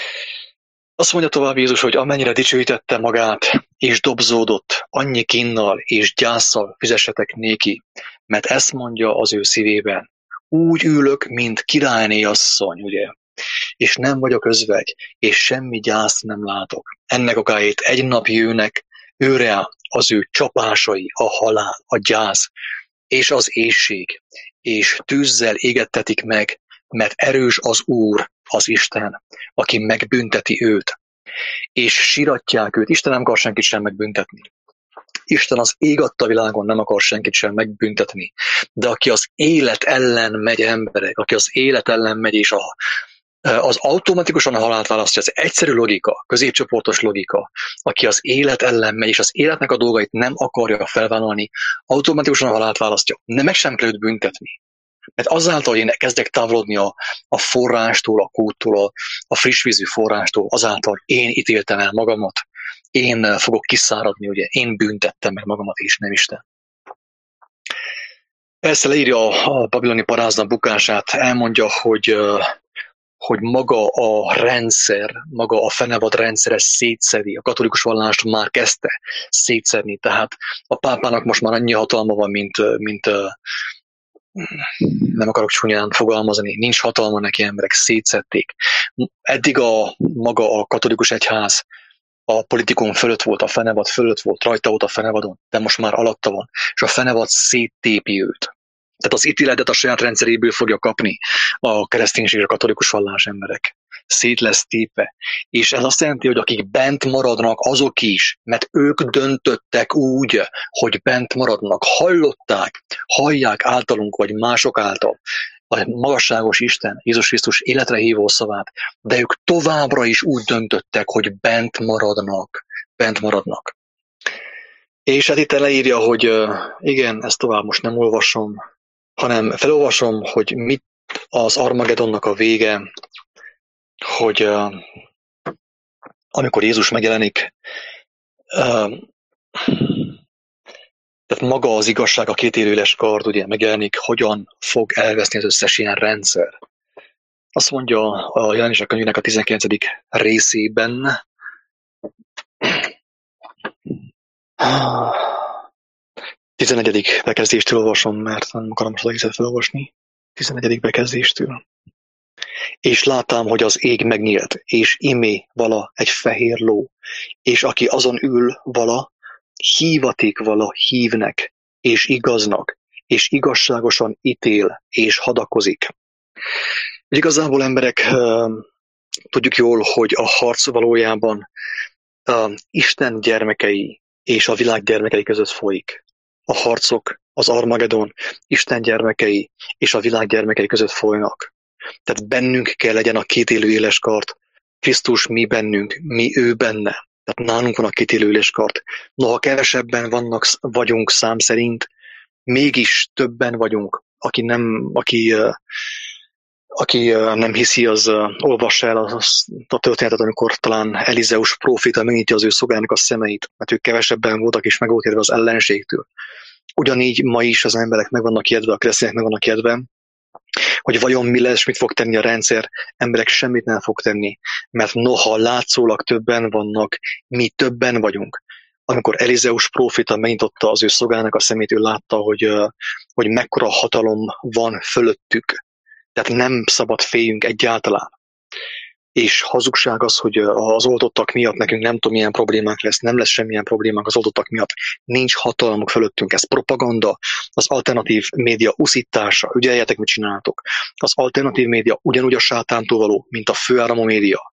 Azt mondja tovább Jézus, hogy amennyire dicsőítette magát, és dobzódott, annyi kinnal és gyászsal fizessetek néki, mert ezt mondja az ő szívében. Úgy ülök, mint királyné asszony, ugye? És nem vagyok özvegy, és semmi gyászt nem látok. Ennek okáért egy nap jönnek őre az ő csapásai, a halál, a gyász, és az éhség, és tűzzel égettetik meg, mert erős az Úr, az Isten, aki megbünteti őt. És siratják őt. Isten nem akar senkit sem megbüntetni. Isten az ég adta világon nem akar senkit sem megbüntetni. De aki az élet ellen megy, emberek, aki az élet ellen megy, és a az automatikusan a halált választja, az egyszerű logika, középcsoportos logika, aki az élet ellen megy, és az életnek a dolgait nem akarja felvállalni, automatikusan a halált választja. Nem meg sem kell őt büntetni. Mert azáltal, hogy én kezdek távolodni a, a forrástól, a kúttól, a, a frissvízű forrástól, azáltal én ítéltem el magamat, én fogok kiszáradni, ugye, én büntettem meg magamat, és nem Isten. Ezt leírja a babiloni parázna bukását, elmondja, hogy hogy maga a rendszer, maga a fenevad rendszere szétszedi. A katolikus vallást már kezdte szétszedni, tehát a pápának most már annyi hatalma van, mint, mint, nem akarok csúnyán fogalmazni, nincs hatalma neki, emberek szétszették. Eddig a maga a katolikus egyház a politikum fölött volt, a fenevad fölött volt, rajta volt a fenevadon, de most már alatta van, és a fenevad széttépi őt. Tehát az ítéletet a saját rendszeréből fogja kapni a kereszténység és a katolikus vallás emberek. Szét lesz tépve. És ez azt jelenti, hogy akik bent maradnak, azok is, mert ők döntöttek úgy, hogy bent maradnak, hallották, hallják általunk, vagy mások által a magasságos Isten, Jézus Krisztus életre hívó szavát, de ők továbbra is úgy döntöttek, hogy bent maradnak, bent maradnak. És hát itt leírja, hogy igen, ezt tovább most nem olvasom, hanem felolvasom, hogy mit az Armagedonnak a vége, hogy uh, amikor Jézus megjelenik, uh, tehát maga az igazság, a kétélőles kard ugye megjelenik, hogyan fog elveszni az összes ilyen rendszer. Azt mondja a Jelenések könyvének a tizenkilencedik részében, tizennegyedik bekezdéstől olvasom, mert nem akarom most az egészet felolvasni. tizennegyedik bekezdéstől. És láttam, hogy az ég megnyílt, és imé vala egy fehér ló, és aki azon ül vala, hívaték vala hívnek, és igaznak, és igazságosan ítél, és hadakozik. Igazából emberek, tudjuk jól, hogy a harc valójában Isten gyermekei és a világ gyermekei között folyik. A harcok, az Armagedon Isten gyermekei és a világ gyermekei között folynak. Tehát bennünk kell legyen a kétélő éles kard. Krisztus mi bennünk, mi ő benne. Tehát nálunk van a kétélő éles kard. Noha kevesebben vannak, vagyunk szám szerint, mégis többen vagyunk. Aki nem, aki, aki nem hiszi, az olvassa el a történetet, amikor talán Elizeus próféta megnyitja az ő szolgájának a szemeit, mert ők kevesebben voltak és meg volt érve az ellenségtől. Ugyanígy ma is az emberek meg vannak ijedve, a keresztények meg vannak ijedve, hogy vajon mi lesz, mit fog tenni a rendszer, emberek semmit nem fog tenni, mert noha látszólag többen vannak, mi többen vagyunk. Amikor Elizeus próféta megnyitotta az ő szolgának a szemét, ő látta, hogy, hogy mekkora hatalom van fölöttük. Tehát nem szabad féljünk egyáltalán. És hazugság az, hogy az oltottak miatt nekünk nem tudom, milyen problémák lesz, nem lesz semmilyen problémánk az oltottak miatt. Nincs hatalmuk fölöttünk, ez propaganda, az alternatív média uszítása, ügyeljetek, mit csináltok. Az alternatív média ugyanúgy a sátántól való, mint a főáramú média.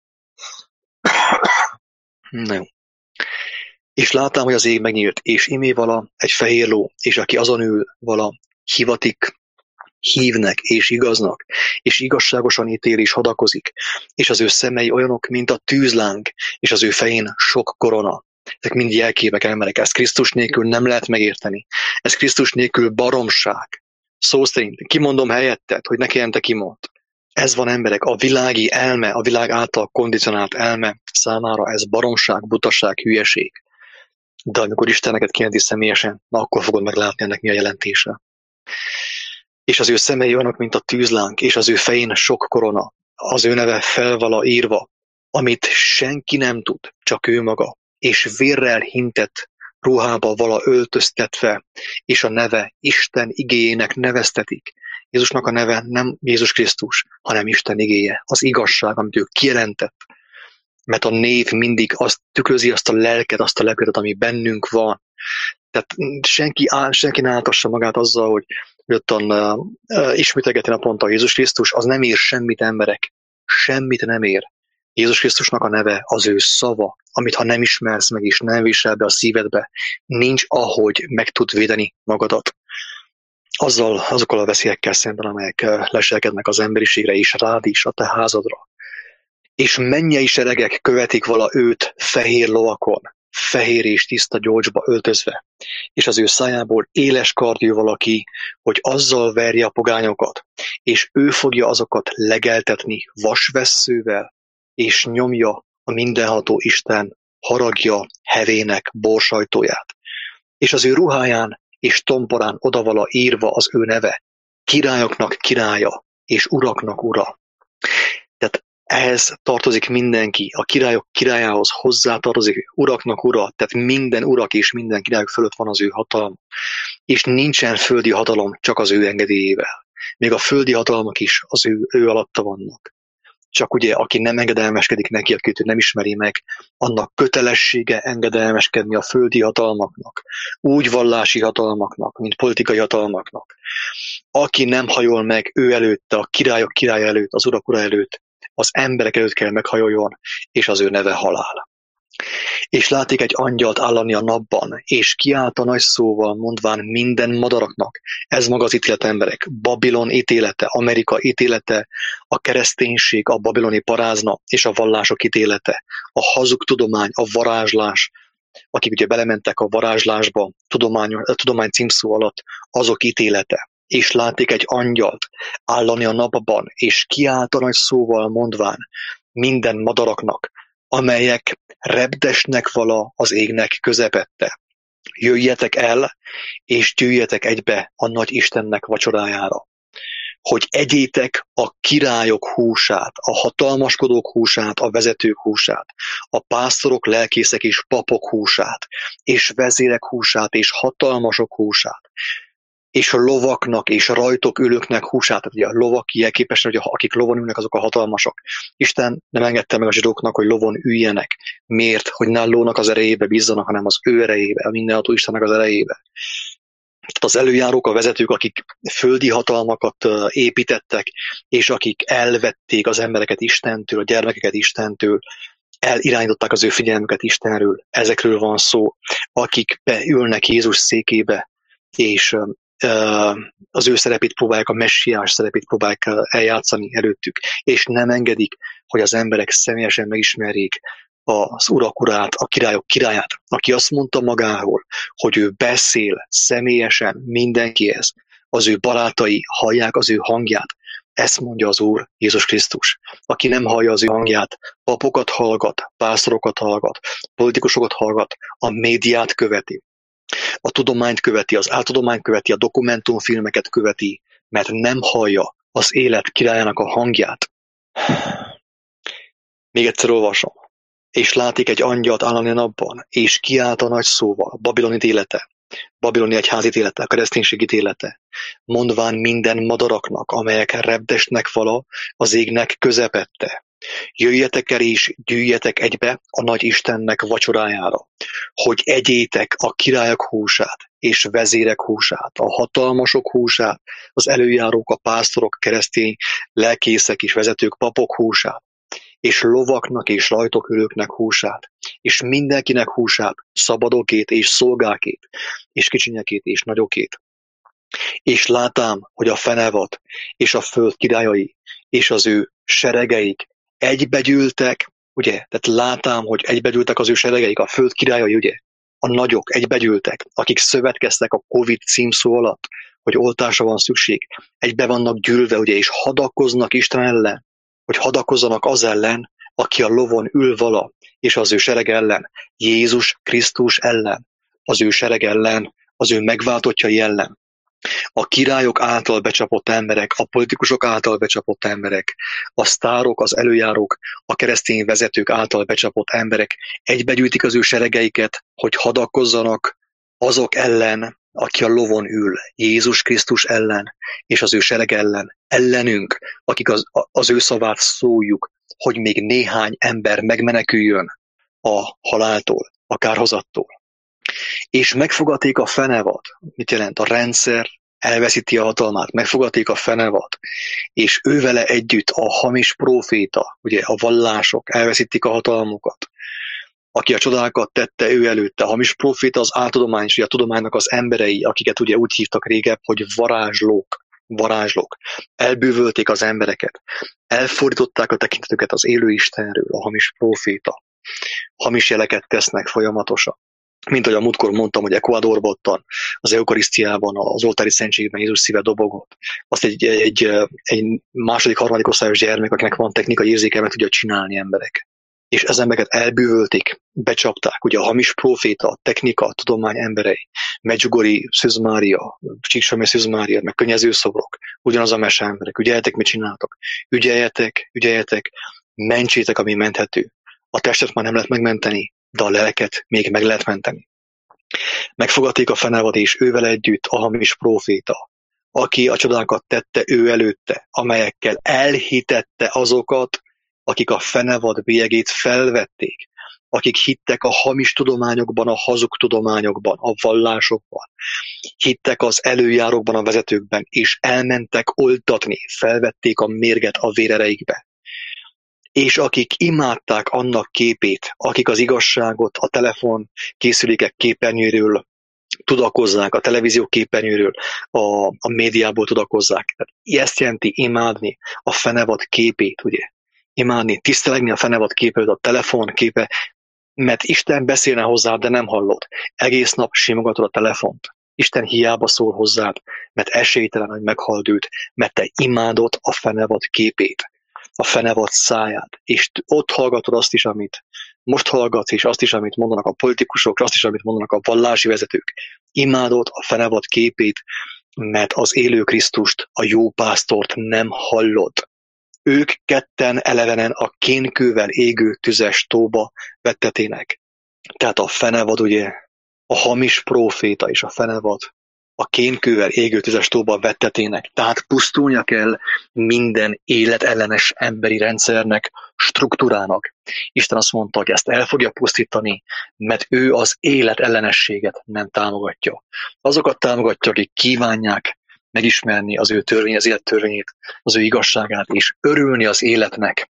Na jó. És láttam, hogy az ég megnyílt, és imé vala egy fehér ló, és aki azon ül vala, hivatik, hívnek és igaznak, és igazságosan ítél és hadakozik, és az ő szemei olyanok, mint a tűzláng, és az ő fején sok korona. Ezek mind jelképek, emberek, ezt Krisztus nélkül nem lehet megérteni. Ez Krisztus nélkül baromság. Szó szerint, kimondom helyetted, hogy ne kelljen te kimond. Ez van, emberek, a világi elme, a világ által kondicionált elme számára ez baromság, butaság, hülyeség. De amikor Isteneket kérdi személyesen, na akkor fogod meglátni ennek mi a jelentése. És az ő szemei olyanok, mint a tűzláng, és az ő fején sok korona, az ő neve felvala írva, amit senki nem tud, csak ő maga, és vérrel hintett ruhába vala öltöztetve, és a neve Isten igéjének neveztetik. Jézusnak a neve nem Jézus Krisztus, hanem Isten igéje, az igazság, amit ő kijelentett. Mert a név mindig azt tükrözi, azt a lelket, azt a lelketet, ami bennünk van. Tehát senki, senki ne áltassa magát azzal, hogy jöttan uh, uh, ismételgeti naponta Jézus Krisztus, az nem ér semmit, emberek. Semmit nem ér. Jézus Krisztusnak a neve az ő szava, amit ha nem ismersz meg és nem visel be a szívedbe, nincs ahogy meg tud védeni magadat. Azzal, azokkal a veszélyekkel szemben, amelyek uh, leselkednek az emberiségre és rád is, a te házadra. És mennyei seregek követik vala őt fehér lovakon, fehér és tiszta gyolcsba öltözve, és az ő szájából éles kard jön valaki, hogy azzal verje a pogányokat, és ő fogja azokat legeltetni vasvesszővel, és nyomja a mindenható Isten haragja hevének borsajtóját. És az ő ruháján és tomporán odavala írva az ő neve, királyoknak királya, és uraknak ura. Tehát ehhez tartozik mindenki, a királyok királyához hozzá tartozik, uraknak ura, tehát minden urak és minden királyok fölött van az ő hatalma. És nincsen földi hatalom csak az ő engedélyével. Még a földi hatalmak is az ő, ő alatta vannak. Csak ugye, aki nem engedelmeskedik neki, akit ő nem ismeri meg, annak kötelessége engedelmeskedni a földi hatalmaknak, úgy vallási hatalmaknak, mint politikai hatalmaknak. Aki nem hajol meg ő előtte, a királyok király előtt, az urak ura előtt, az emberek előtt kell meghajoljon, és az ő neve halál. És láték egy angyalt állani a napban, és kiállt a nagy szóval, mondván minden madaraknak, ez maga az ítélet emberek, Babilon ítélete, Amerika ítélete, a kereszténység, a babiloni parázna és a vallások ítélete, a hazug tudomány, a varázslás, akik ugye belementek a varázslásba, tudomány, a tudomány címszó alatt, azok ítélete. És láték egy angyalt állani a napban, és kiállt a nagy szóval, mondván minden madaraknak, amelyek repdesnek vala az égnek közepette. Jöjjetek el, és gyűjjetek egybe a nagy Istennek vacsorájára, hogy egyétek a királyok húsát, a hatalmaskodók húsát, a vezetők húsát, a pásztorok, lelkészek és papok húsát, és vezérek húsát, és hatalmasok húsát, és a lovaknak és a rajtok ülőknek húsát, ugye a lovak jelképesen, hogy akik lovon ülnek, azok a hatalmasok. Isten nem engedte meg a zsidóknak, hogy lovon üljenek. Miért? Hogy ne a lónak az erejébe bízzanak, hanem az ő erejébe, a mindenható Istennek az erejébe. Tehát az előjárók, a vezetők, akik földi hatalmakat építettek, és akik elvették az embereket Istentől, a gyermekeket Istentől, elirányították az ő figyelmüket Istenről. Ezekről van szó, akik beülnek Jézus székébe, és az ő szerepét próbálják, a messiás szerepét próbálják eljátszani előttük, és nem engedik, hogy az emberek személyesen megismerjék az urak urát, a királyok királyát, aki azt mondta magáról, hogy ő beszél személyesen mindenkihez, az ő barátai hallják az ő hangját. Ezt mondja az Úr Jézus Krisztus. Aki nem hallja az ő hangját, papokat hallgat, pásztorokat hallgat, politikusokat hallgat, a médiát követi. A tudományt követi, az áltudományt követi, a dokumentumfilmeket követi, mert nem hallja az élet királyának a hangját. Még egyszer olvasom. És látik egy angyalt állani a napban, és kiállt a nagy szóval, Babilon ítélete, Babiloni egyház ítélete, a kereszténység ítélete, mondván minden madaraknak, amelyek repdesnek vala az égnek közepette. Jöjjetek el és gyűjjetek egybe a nagy Istennek vacsorájára, hogy egyétek a királyok húsát és vezérek húsát, a hatalmasok húsát, az előjárók, a pásztorok, keresztény, lelkészek és vezetők, papok húsát, és lovaknak és rajtokülőknek húsát, és mindenkinek húsát, szabadokét és szolgákét, és kicsinyekét és nagyokét. És látám, hogy a fenevad és a föld királyai és az ő seregeik egybegyűltek, ugye, tehát látám, hogy egybegyűltek az ő seregeik, a föld királyai, ugye, a nagyok egybegyűltek, akik szövetkeztek a Covid címszó alatt, hogy oltásra van szükség, egybe vannak gyűlve, ugye, és hadakoznak Isten ellen, hogy hadakozzanak az ellen, aki a lovon ül vala, és az ő sereg ellen, Jézus Krisztus ellen, az ő sereg ellen, az ő megváltottjai ellen. A királyok által becsapott emberek, a politikusok által becsapott emberek, a sztárok, az előjárók, a keresztény vezetők által becsapott emberek egybegyűjtik az ő seregeiket, hogy hadakozzanak azok ellen, aki a lovon ül, Jézus Krisztus ellen, és az ő sereg ellen, ellenünk, akik az, az ő szavát szóljuk, hogy még néhány ember megmeneküljön a haláltól, a kárhozattól. És megfogaték a fenevad, mit jelent? A rendszer elveszíti a hatalmát, megfogaték a fenevad, és ő vele együtt a hamis próféta, ugye a vallások elveszítik a hatalmukat, aki a csodákat tette ő előtte. A hamis próféta az áltudomány, és a tudománynak az emberei, akiket ugye úgy hívtak régebb, hogy varázslók, varázslók. Elbűvölték az embereket, elfordították a tekintetüket az élő Istenről, a hamis próféta. Hamis jeleket tesznek folyamatosan. Mint ahogy a múltkor mondtam, hogy Ecuadorban ottan, az eukarisztiában, az oltári szentségben Jézus szíve dobogott. Azt egy, egy, egy második, harmadik osztályos gyermek, akinek van technikai érzéke, meg tudja csinálni emberek. És az embereket elbűvölték, becsapták. Ugye a hamis próféta, a technika, a tudomány emberei, Medjugorje Szűz Mária, Csíksomé Szűz Mária, meg könnyezőszobrok, ugyanaz a mese emberek. Ügyeljetek, mit csináltok? Ügyeljetek, ügyeljetek, Mentsétek, ami menthető. A testet már nem lehet megmenteni, de a lelket még meg lehet menteni. Megfogadték a fenevad és ővel együtt a hamis próféta, aki a csodákat tette ő előtte, amelyekkel elhitette azokat, akik a fenevad bélyegét felvették, akik hittek a hamis tudományokban, a hazug tudományokban, a vallásokban, hittek az előjárókban, a vezetőkben, és elmentek oltatni, felvették a mérget a vérereikbe. És akik imádták annak képét, akik az igazságot a telefon készülékek képernyőről tudakozzák, a televízió képernyőről, a, a médiából tudakozzák. Ezt jelenti imádni a fenevad képét, ugye? Imádni, tisztelegni a fenevad képét, a telefon képe, mert Isten beszélne hozzád, de nem hallod. Egész nap simogatod a telefont. Isten hiába szól hozzád, mert esélytelen, hogy meghald őt, mert te imádod a fenevad képét, a fenevad száját, és ott hallgatod azt is, amit most hallgatsz, és azt is, amit mondanak a politikusok, azt is, amit mondanak a vallási vezetők. Imádod a fenevad képét, mert az élő Krisztust, a jó pásztort nem hallod. Ők ketten elevenen a kénkővel égő tüzes tóba vettetének. Tehát a fenevad, ugye, a hamis próféta és a fenevad a kénkővel égő tüzes tóba vettetének. Tehát pusztulnia kell minden életellenes emberi rendszernek, struktúrának. Isten azt mondta, hogy ezt el fogja pusztítani, mert ő az életellenességet nem támogatja. Azokat támogatja, akik kívánják megismerni az ő törvény, az élet törvényét, az ő igazságát, és örülni az életnek.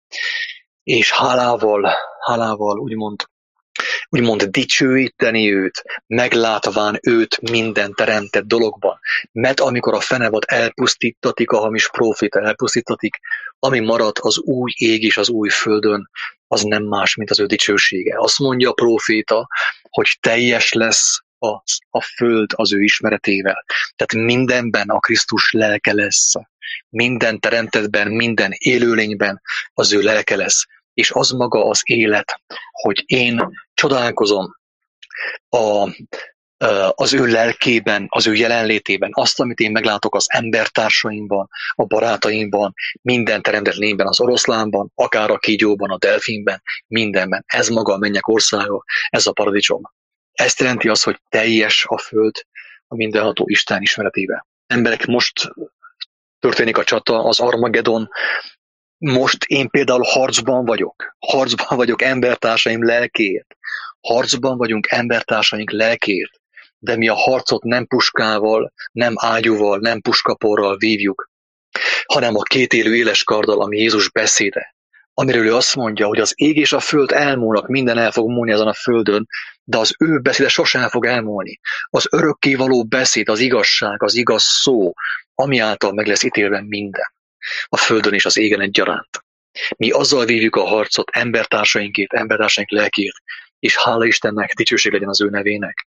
És hálával, hálával úgymond, úgymond dicsőíteni őt, meglátván őt minden teremtett dologban. Mert amikor a fenevad elpusztítatik, a hamis próféta elpusztítatik, ami marad az új ég és az új földön, az nem más, mint az ő dicsősége. Azt mondja a próféta, hogy teljes lesz a, a föld az ő ismeretével. Tehát mindenben a Krisztus lelke lesz. Minden teremtetben, minden élőlényben az ő lelke lesz. És az maga az élet, hogy én csodálkozom a, az ő lelkében, az ő jelenlétében, azt, amit én meglátok az embertársaimban, a barátaimban, minden teremtett lényben, az oroszlánban, akár a kígyóban, a delfinben, mindenben. Ez maga a mennyek országa, ez a paradicsom. Ezt jelenti az, hogy teljes a föld a mindenható Isten ismeretével. Emberek, most történik a csata, az Armagedon. Most én például harcban vagyok. Harcban vagyok embertársaim lelkéért. Harcban vagyunk embertársaink lelkéért. De mi a harcot nem puskával, nem ágyúval, nem puskaporral vívjuk, hanem a kétélű éles karddal, ami Jézus beszéde. Amiről ő azt mondja, hogy az ég és a föld elmúlnak, minden el fog múlni ezen a földön, de az ő beszéde sosem fog elmúlni. Az örökkévaló beszéd, az igazság, az igaz szó, ami által meg lesz ítélve minden. A földön és az égen egyaránt. Mi azzal vívjuk a harcot embertársainkért, embertársaink lelkért, és hála Istennek, dicsőség legyen az ő nevének.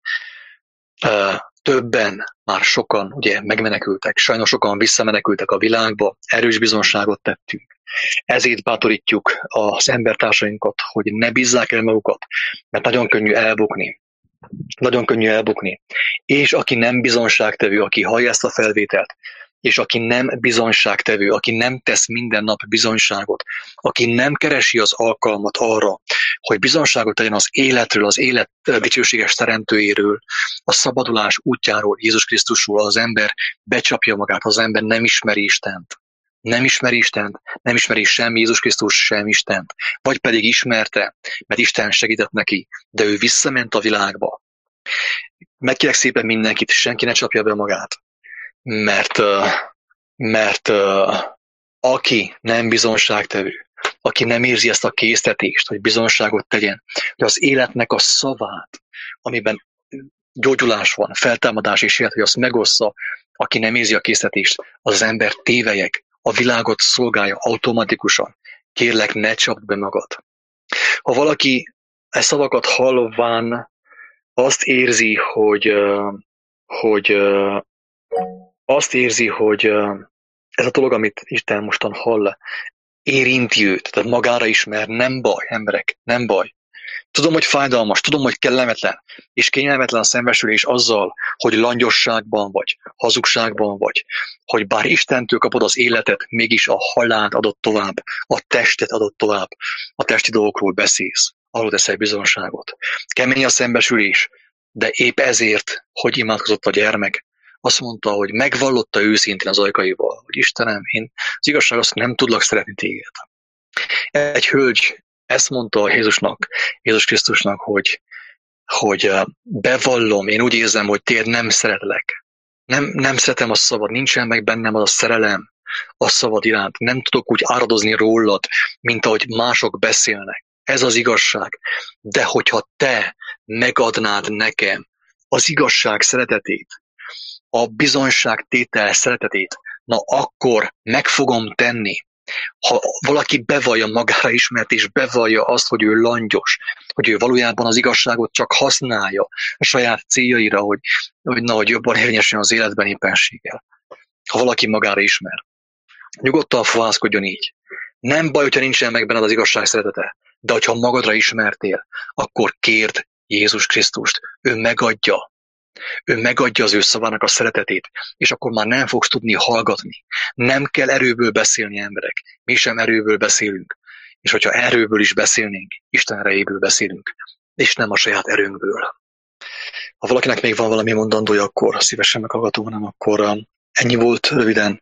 Többen, már sokan ugye megmenekültek, sajnos sokan visszamenekültek a világba, erős bizonságot tettünk. Ezért bátorítjuk az embertársainkat, hogy ne bízzák el magukat, mert nagyon könnyű elbukni. Nagyon könnyű elbukni. És aki nem bizonságtevő, aki hallja ezt a felvételt, és aki nem bizonyságtevő, aki nem tesz minden nap bizonyságot, aki nem keresi az alkalmat arra, hogy bizonyságot tegyen az életről, az élet dicsőséges teremtőjéről, a szabadulás útjáról, Jézus Krisztusról, az ember becsapja magát, az ember nem ismeri Istent. Nem ismeri Istent, nem ismeri sem Jézus Krisztus, sem Istent. Vagy pedig ismerte, mert Isten segített neki, de ő visszament a világba. Megkérek szépen mindenkit, senki ne csapja be magát. Mert, mert aki nem bizonságtevő, aki nem érzi ezt a késztetést, hogy bizonságot tegyen, hogy az életnek a szavát, amiben gyógyulás van, feltámadás és élet, hogy azt megossza, aki nem érzi a késztetést, az az ember tévelyek, a világot szolgálja automatikusan. Kérlek, ne csapd be magad. Ha valaki e szavakat hallván azt érzi, hogy, hogy azt érzi, hogy ez a dolog, amit Isten mostan hall, érinti őt, tehát magára ismer, nem baj, emberek, nem baj. Tudom, hogy fájdalmas, tudom, hogy kellemetlen, és kényelmetlen a szembesülés azzal, hogy langyosságban vagy, hazugságban vagy, hogy bár Istentől kapod az életet, mégis a halált adott tovább, a testet adott tovább, a testi dolgokról beszélsz, arról teszel bizonságot. Kemény a szembesülés, de épp ezért, hogy imádkozott a gyermek, azt mondta, hogy megvallotta őszintén az ajkaival, hogy Istenem, én az igazság azt nem tudlak szeretni téged. Egy hölgy ezt mondta Jézusnak, Jézus Krisztusnak, hogy, hogy bevallom, én úgy érzem, hogy téged nem szeretlek. Nem, nem szeretem a szavad, nincsen meg bennem az a szerelem a szavad iránt. Nem tudok úgy áradozni rólad, mint ahogy mások beszélnek. Ez az igazság. De hogyha te megadnád nekem az igazság szeretetét, a bizonyság tétel szeretetét, na akkor meg fogom tenni. Ha valaki bevallja magára ismert, és bevallja azt, hogy ő langyos, hogy ő valójában az igazságot csak használja a saját céljaira, hogy, hogy, na, hogy jobban érvényesüljön az életben éppenséggel. Ha valaki magára ismer, nyugodtan fohászkodjon így. Nem baj, hogyha nincsen meg benned az igazság szeretete, de hogyha magadra ismertél, akkor kérd Jézus Krisztust, ő megadja. Ő megadja az ő szavának a szeretetét, és akkor már nem fogsz tudni hallgatni. Nem kell erőből beszélni, emberek. Mi sem erőből beszélünk. És hogyha erőből is beszélnénk, Isten erejéből beszélünk, és nem a saját erőnkből. Ha valakinek még van valami mondandója, akkor szívesen meghallgatom, nem akkor ennyi volt röviden.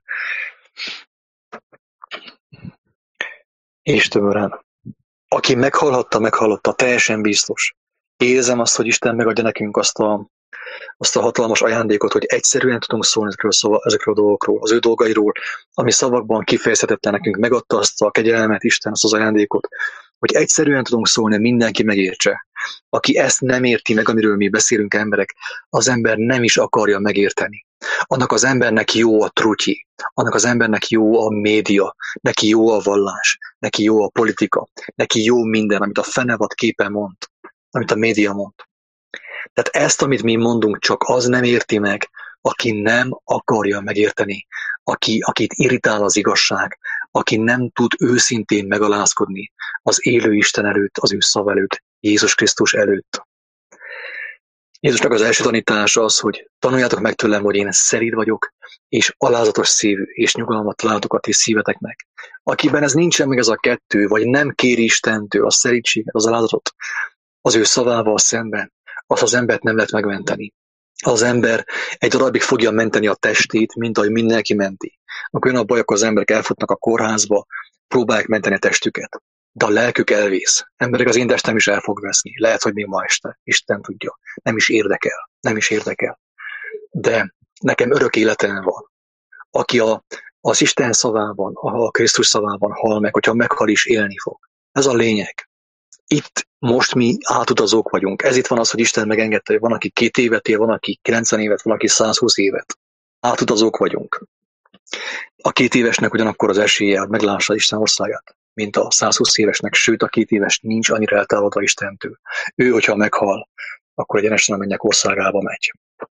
És tömören. Aki meghallhatta, meghallhatta, teljesen biztos. Érzem azt, hogy Isten megadja nekünk azt a azt a hatalmas ajándékot, hogy egyszerűen tudunk szólni ezekről, szava, ezekről a dolgokról, az ő dolgairól, ami szavakban kifejezhetetlen nekünk, megadta azt a kegyelmet, Isten, azt az ajándékot, hogy egyszerűen tudunk szólni, mindenki megértse. Aki ezt nem érti meg, amiről mi beszélünk emberek, az ember nem is akarja megérteni. Annak az embernek jó a trutyi, annak az embernek jó a média, neki jó a vallás, neki jó a politika, neki jó minden, amit a fenevad képe mond, amit a média mond. Tehát ezt, amit mi mondunk, csak az nem érti meg, aki nem akarja megérteni, aki, akit irritál az igazság, aki nem tud őszintén megalázkodni az élő Isten előtt, az ő szav előtt, Jézus Krisztus előtt. Jézusnak az első tanítása az, hogy tanuljátok meg tőlem, hogy én szelíd vagyok, és alázatos szívű, és nyugalmat találtok a ti szíveteknek. Akiben ez nincsen meg ez a kettő, vagy nem kéri Istentől a szelídséget, az alázatot, az ő szavával szemben, azt az embert nem lehet megmenteni. Az ember egy darabig fogja menteni a testét, mint ahogy mindenki menti. Amikor jön a baj, akkor az emberek elfutnak a kórházba, próbálják menteni a testüket. De a lelkük elvész. Emberek, az én testem is el fog veszni. Lehet, hogy még ma este. Isten tudja. Nem is érdekel. Nem is érdekel. De nekem örök életem van. Aki a, az Isten szavában, a Krisztus szavában hal meg, hogyha meghal is, élni fog. Ez a lényeg. Itt most mi átutazók vagyunk. Ez itt van az, hogy Isten megengedte, hogy van, aki két évet él, van, aki kilencven évet, van, aki százhúsz évet. Átutazók vagyunk. A két évesnek ugyanakkor az esélye, hogy meglássa Isten országát, mint a százhúsz évesnek, sőt a két éves nincs annyira eltávolodva Istentől. Ő, hogyha meghal, akkor egyenesen a mennyek országába megy.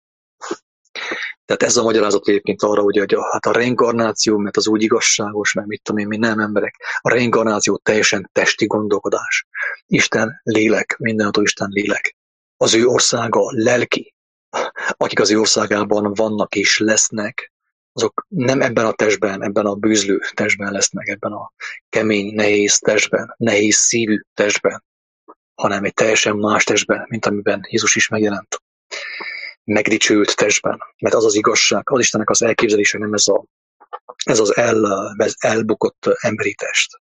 Tehát ez a magyarázat egyébként arra, hogy a, hát a reinkarnáció, mert az úgy igazságos, mert mit tudom én, mi nem emberek. A reinkarnáció teljesen testi gondolkodás. Isten lélek, mindenható Isten lélek. Az ő országa lelki. Akik az ő országában vannak és lesznek, azok nem ebben a testben, ebben a bűzlő testben lesznek, ebben a kemény, nehéz testben, nehéz szívű testben, hanem egy teljesen más testben, mint amiben Jézus is megjelent. Megdicsült testben, mert az az igazság, az Istennek az elképzelése, nem ez, a, ez az el, ez elbukott emberi test.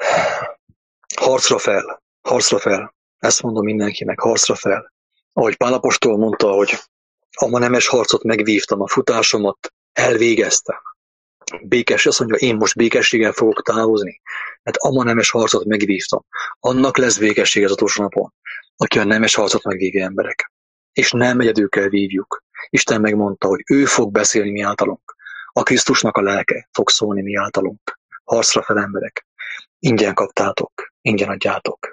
Harcra fel, harcra fel, ezt mondom mindenkinek, harcra fel. Ahogy Pál apostol mondta, hogy a ma nemes harcot megvívtam, a futásomat elvégeztem. Békes, azt mondja, én most békességgel fogok távozni, mert a ma nemes harcot megvívtam. Annak lesz békesség az utolsó napon, aki a nemes harcot megvívja, emberek. És nem egyedül kell vívjuk. Isten megmondta, hogy ő fog beszélni mi általunk. A Krisztusnak a lelke fog szólni mi általunk. Harcra fel, emberek. Ingyen kaptátok, ingyen adjátok.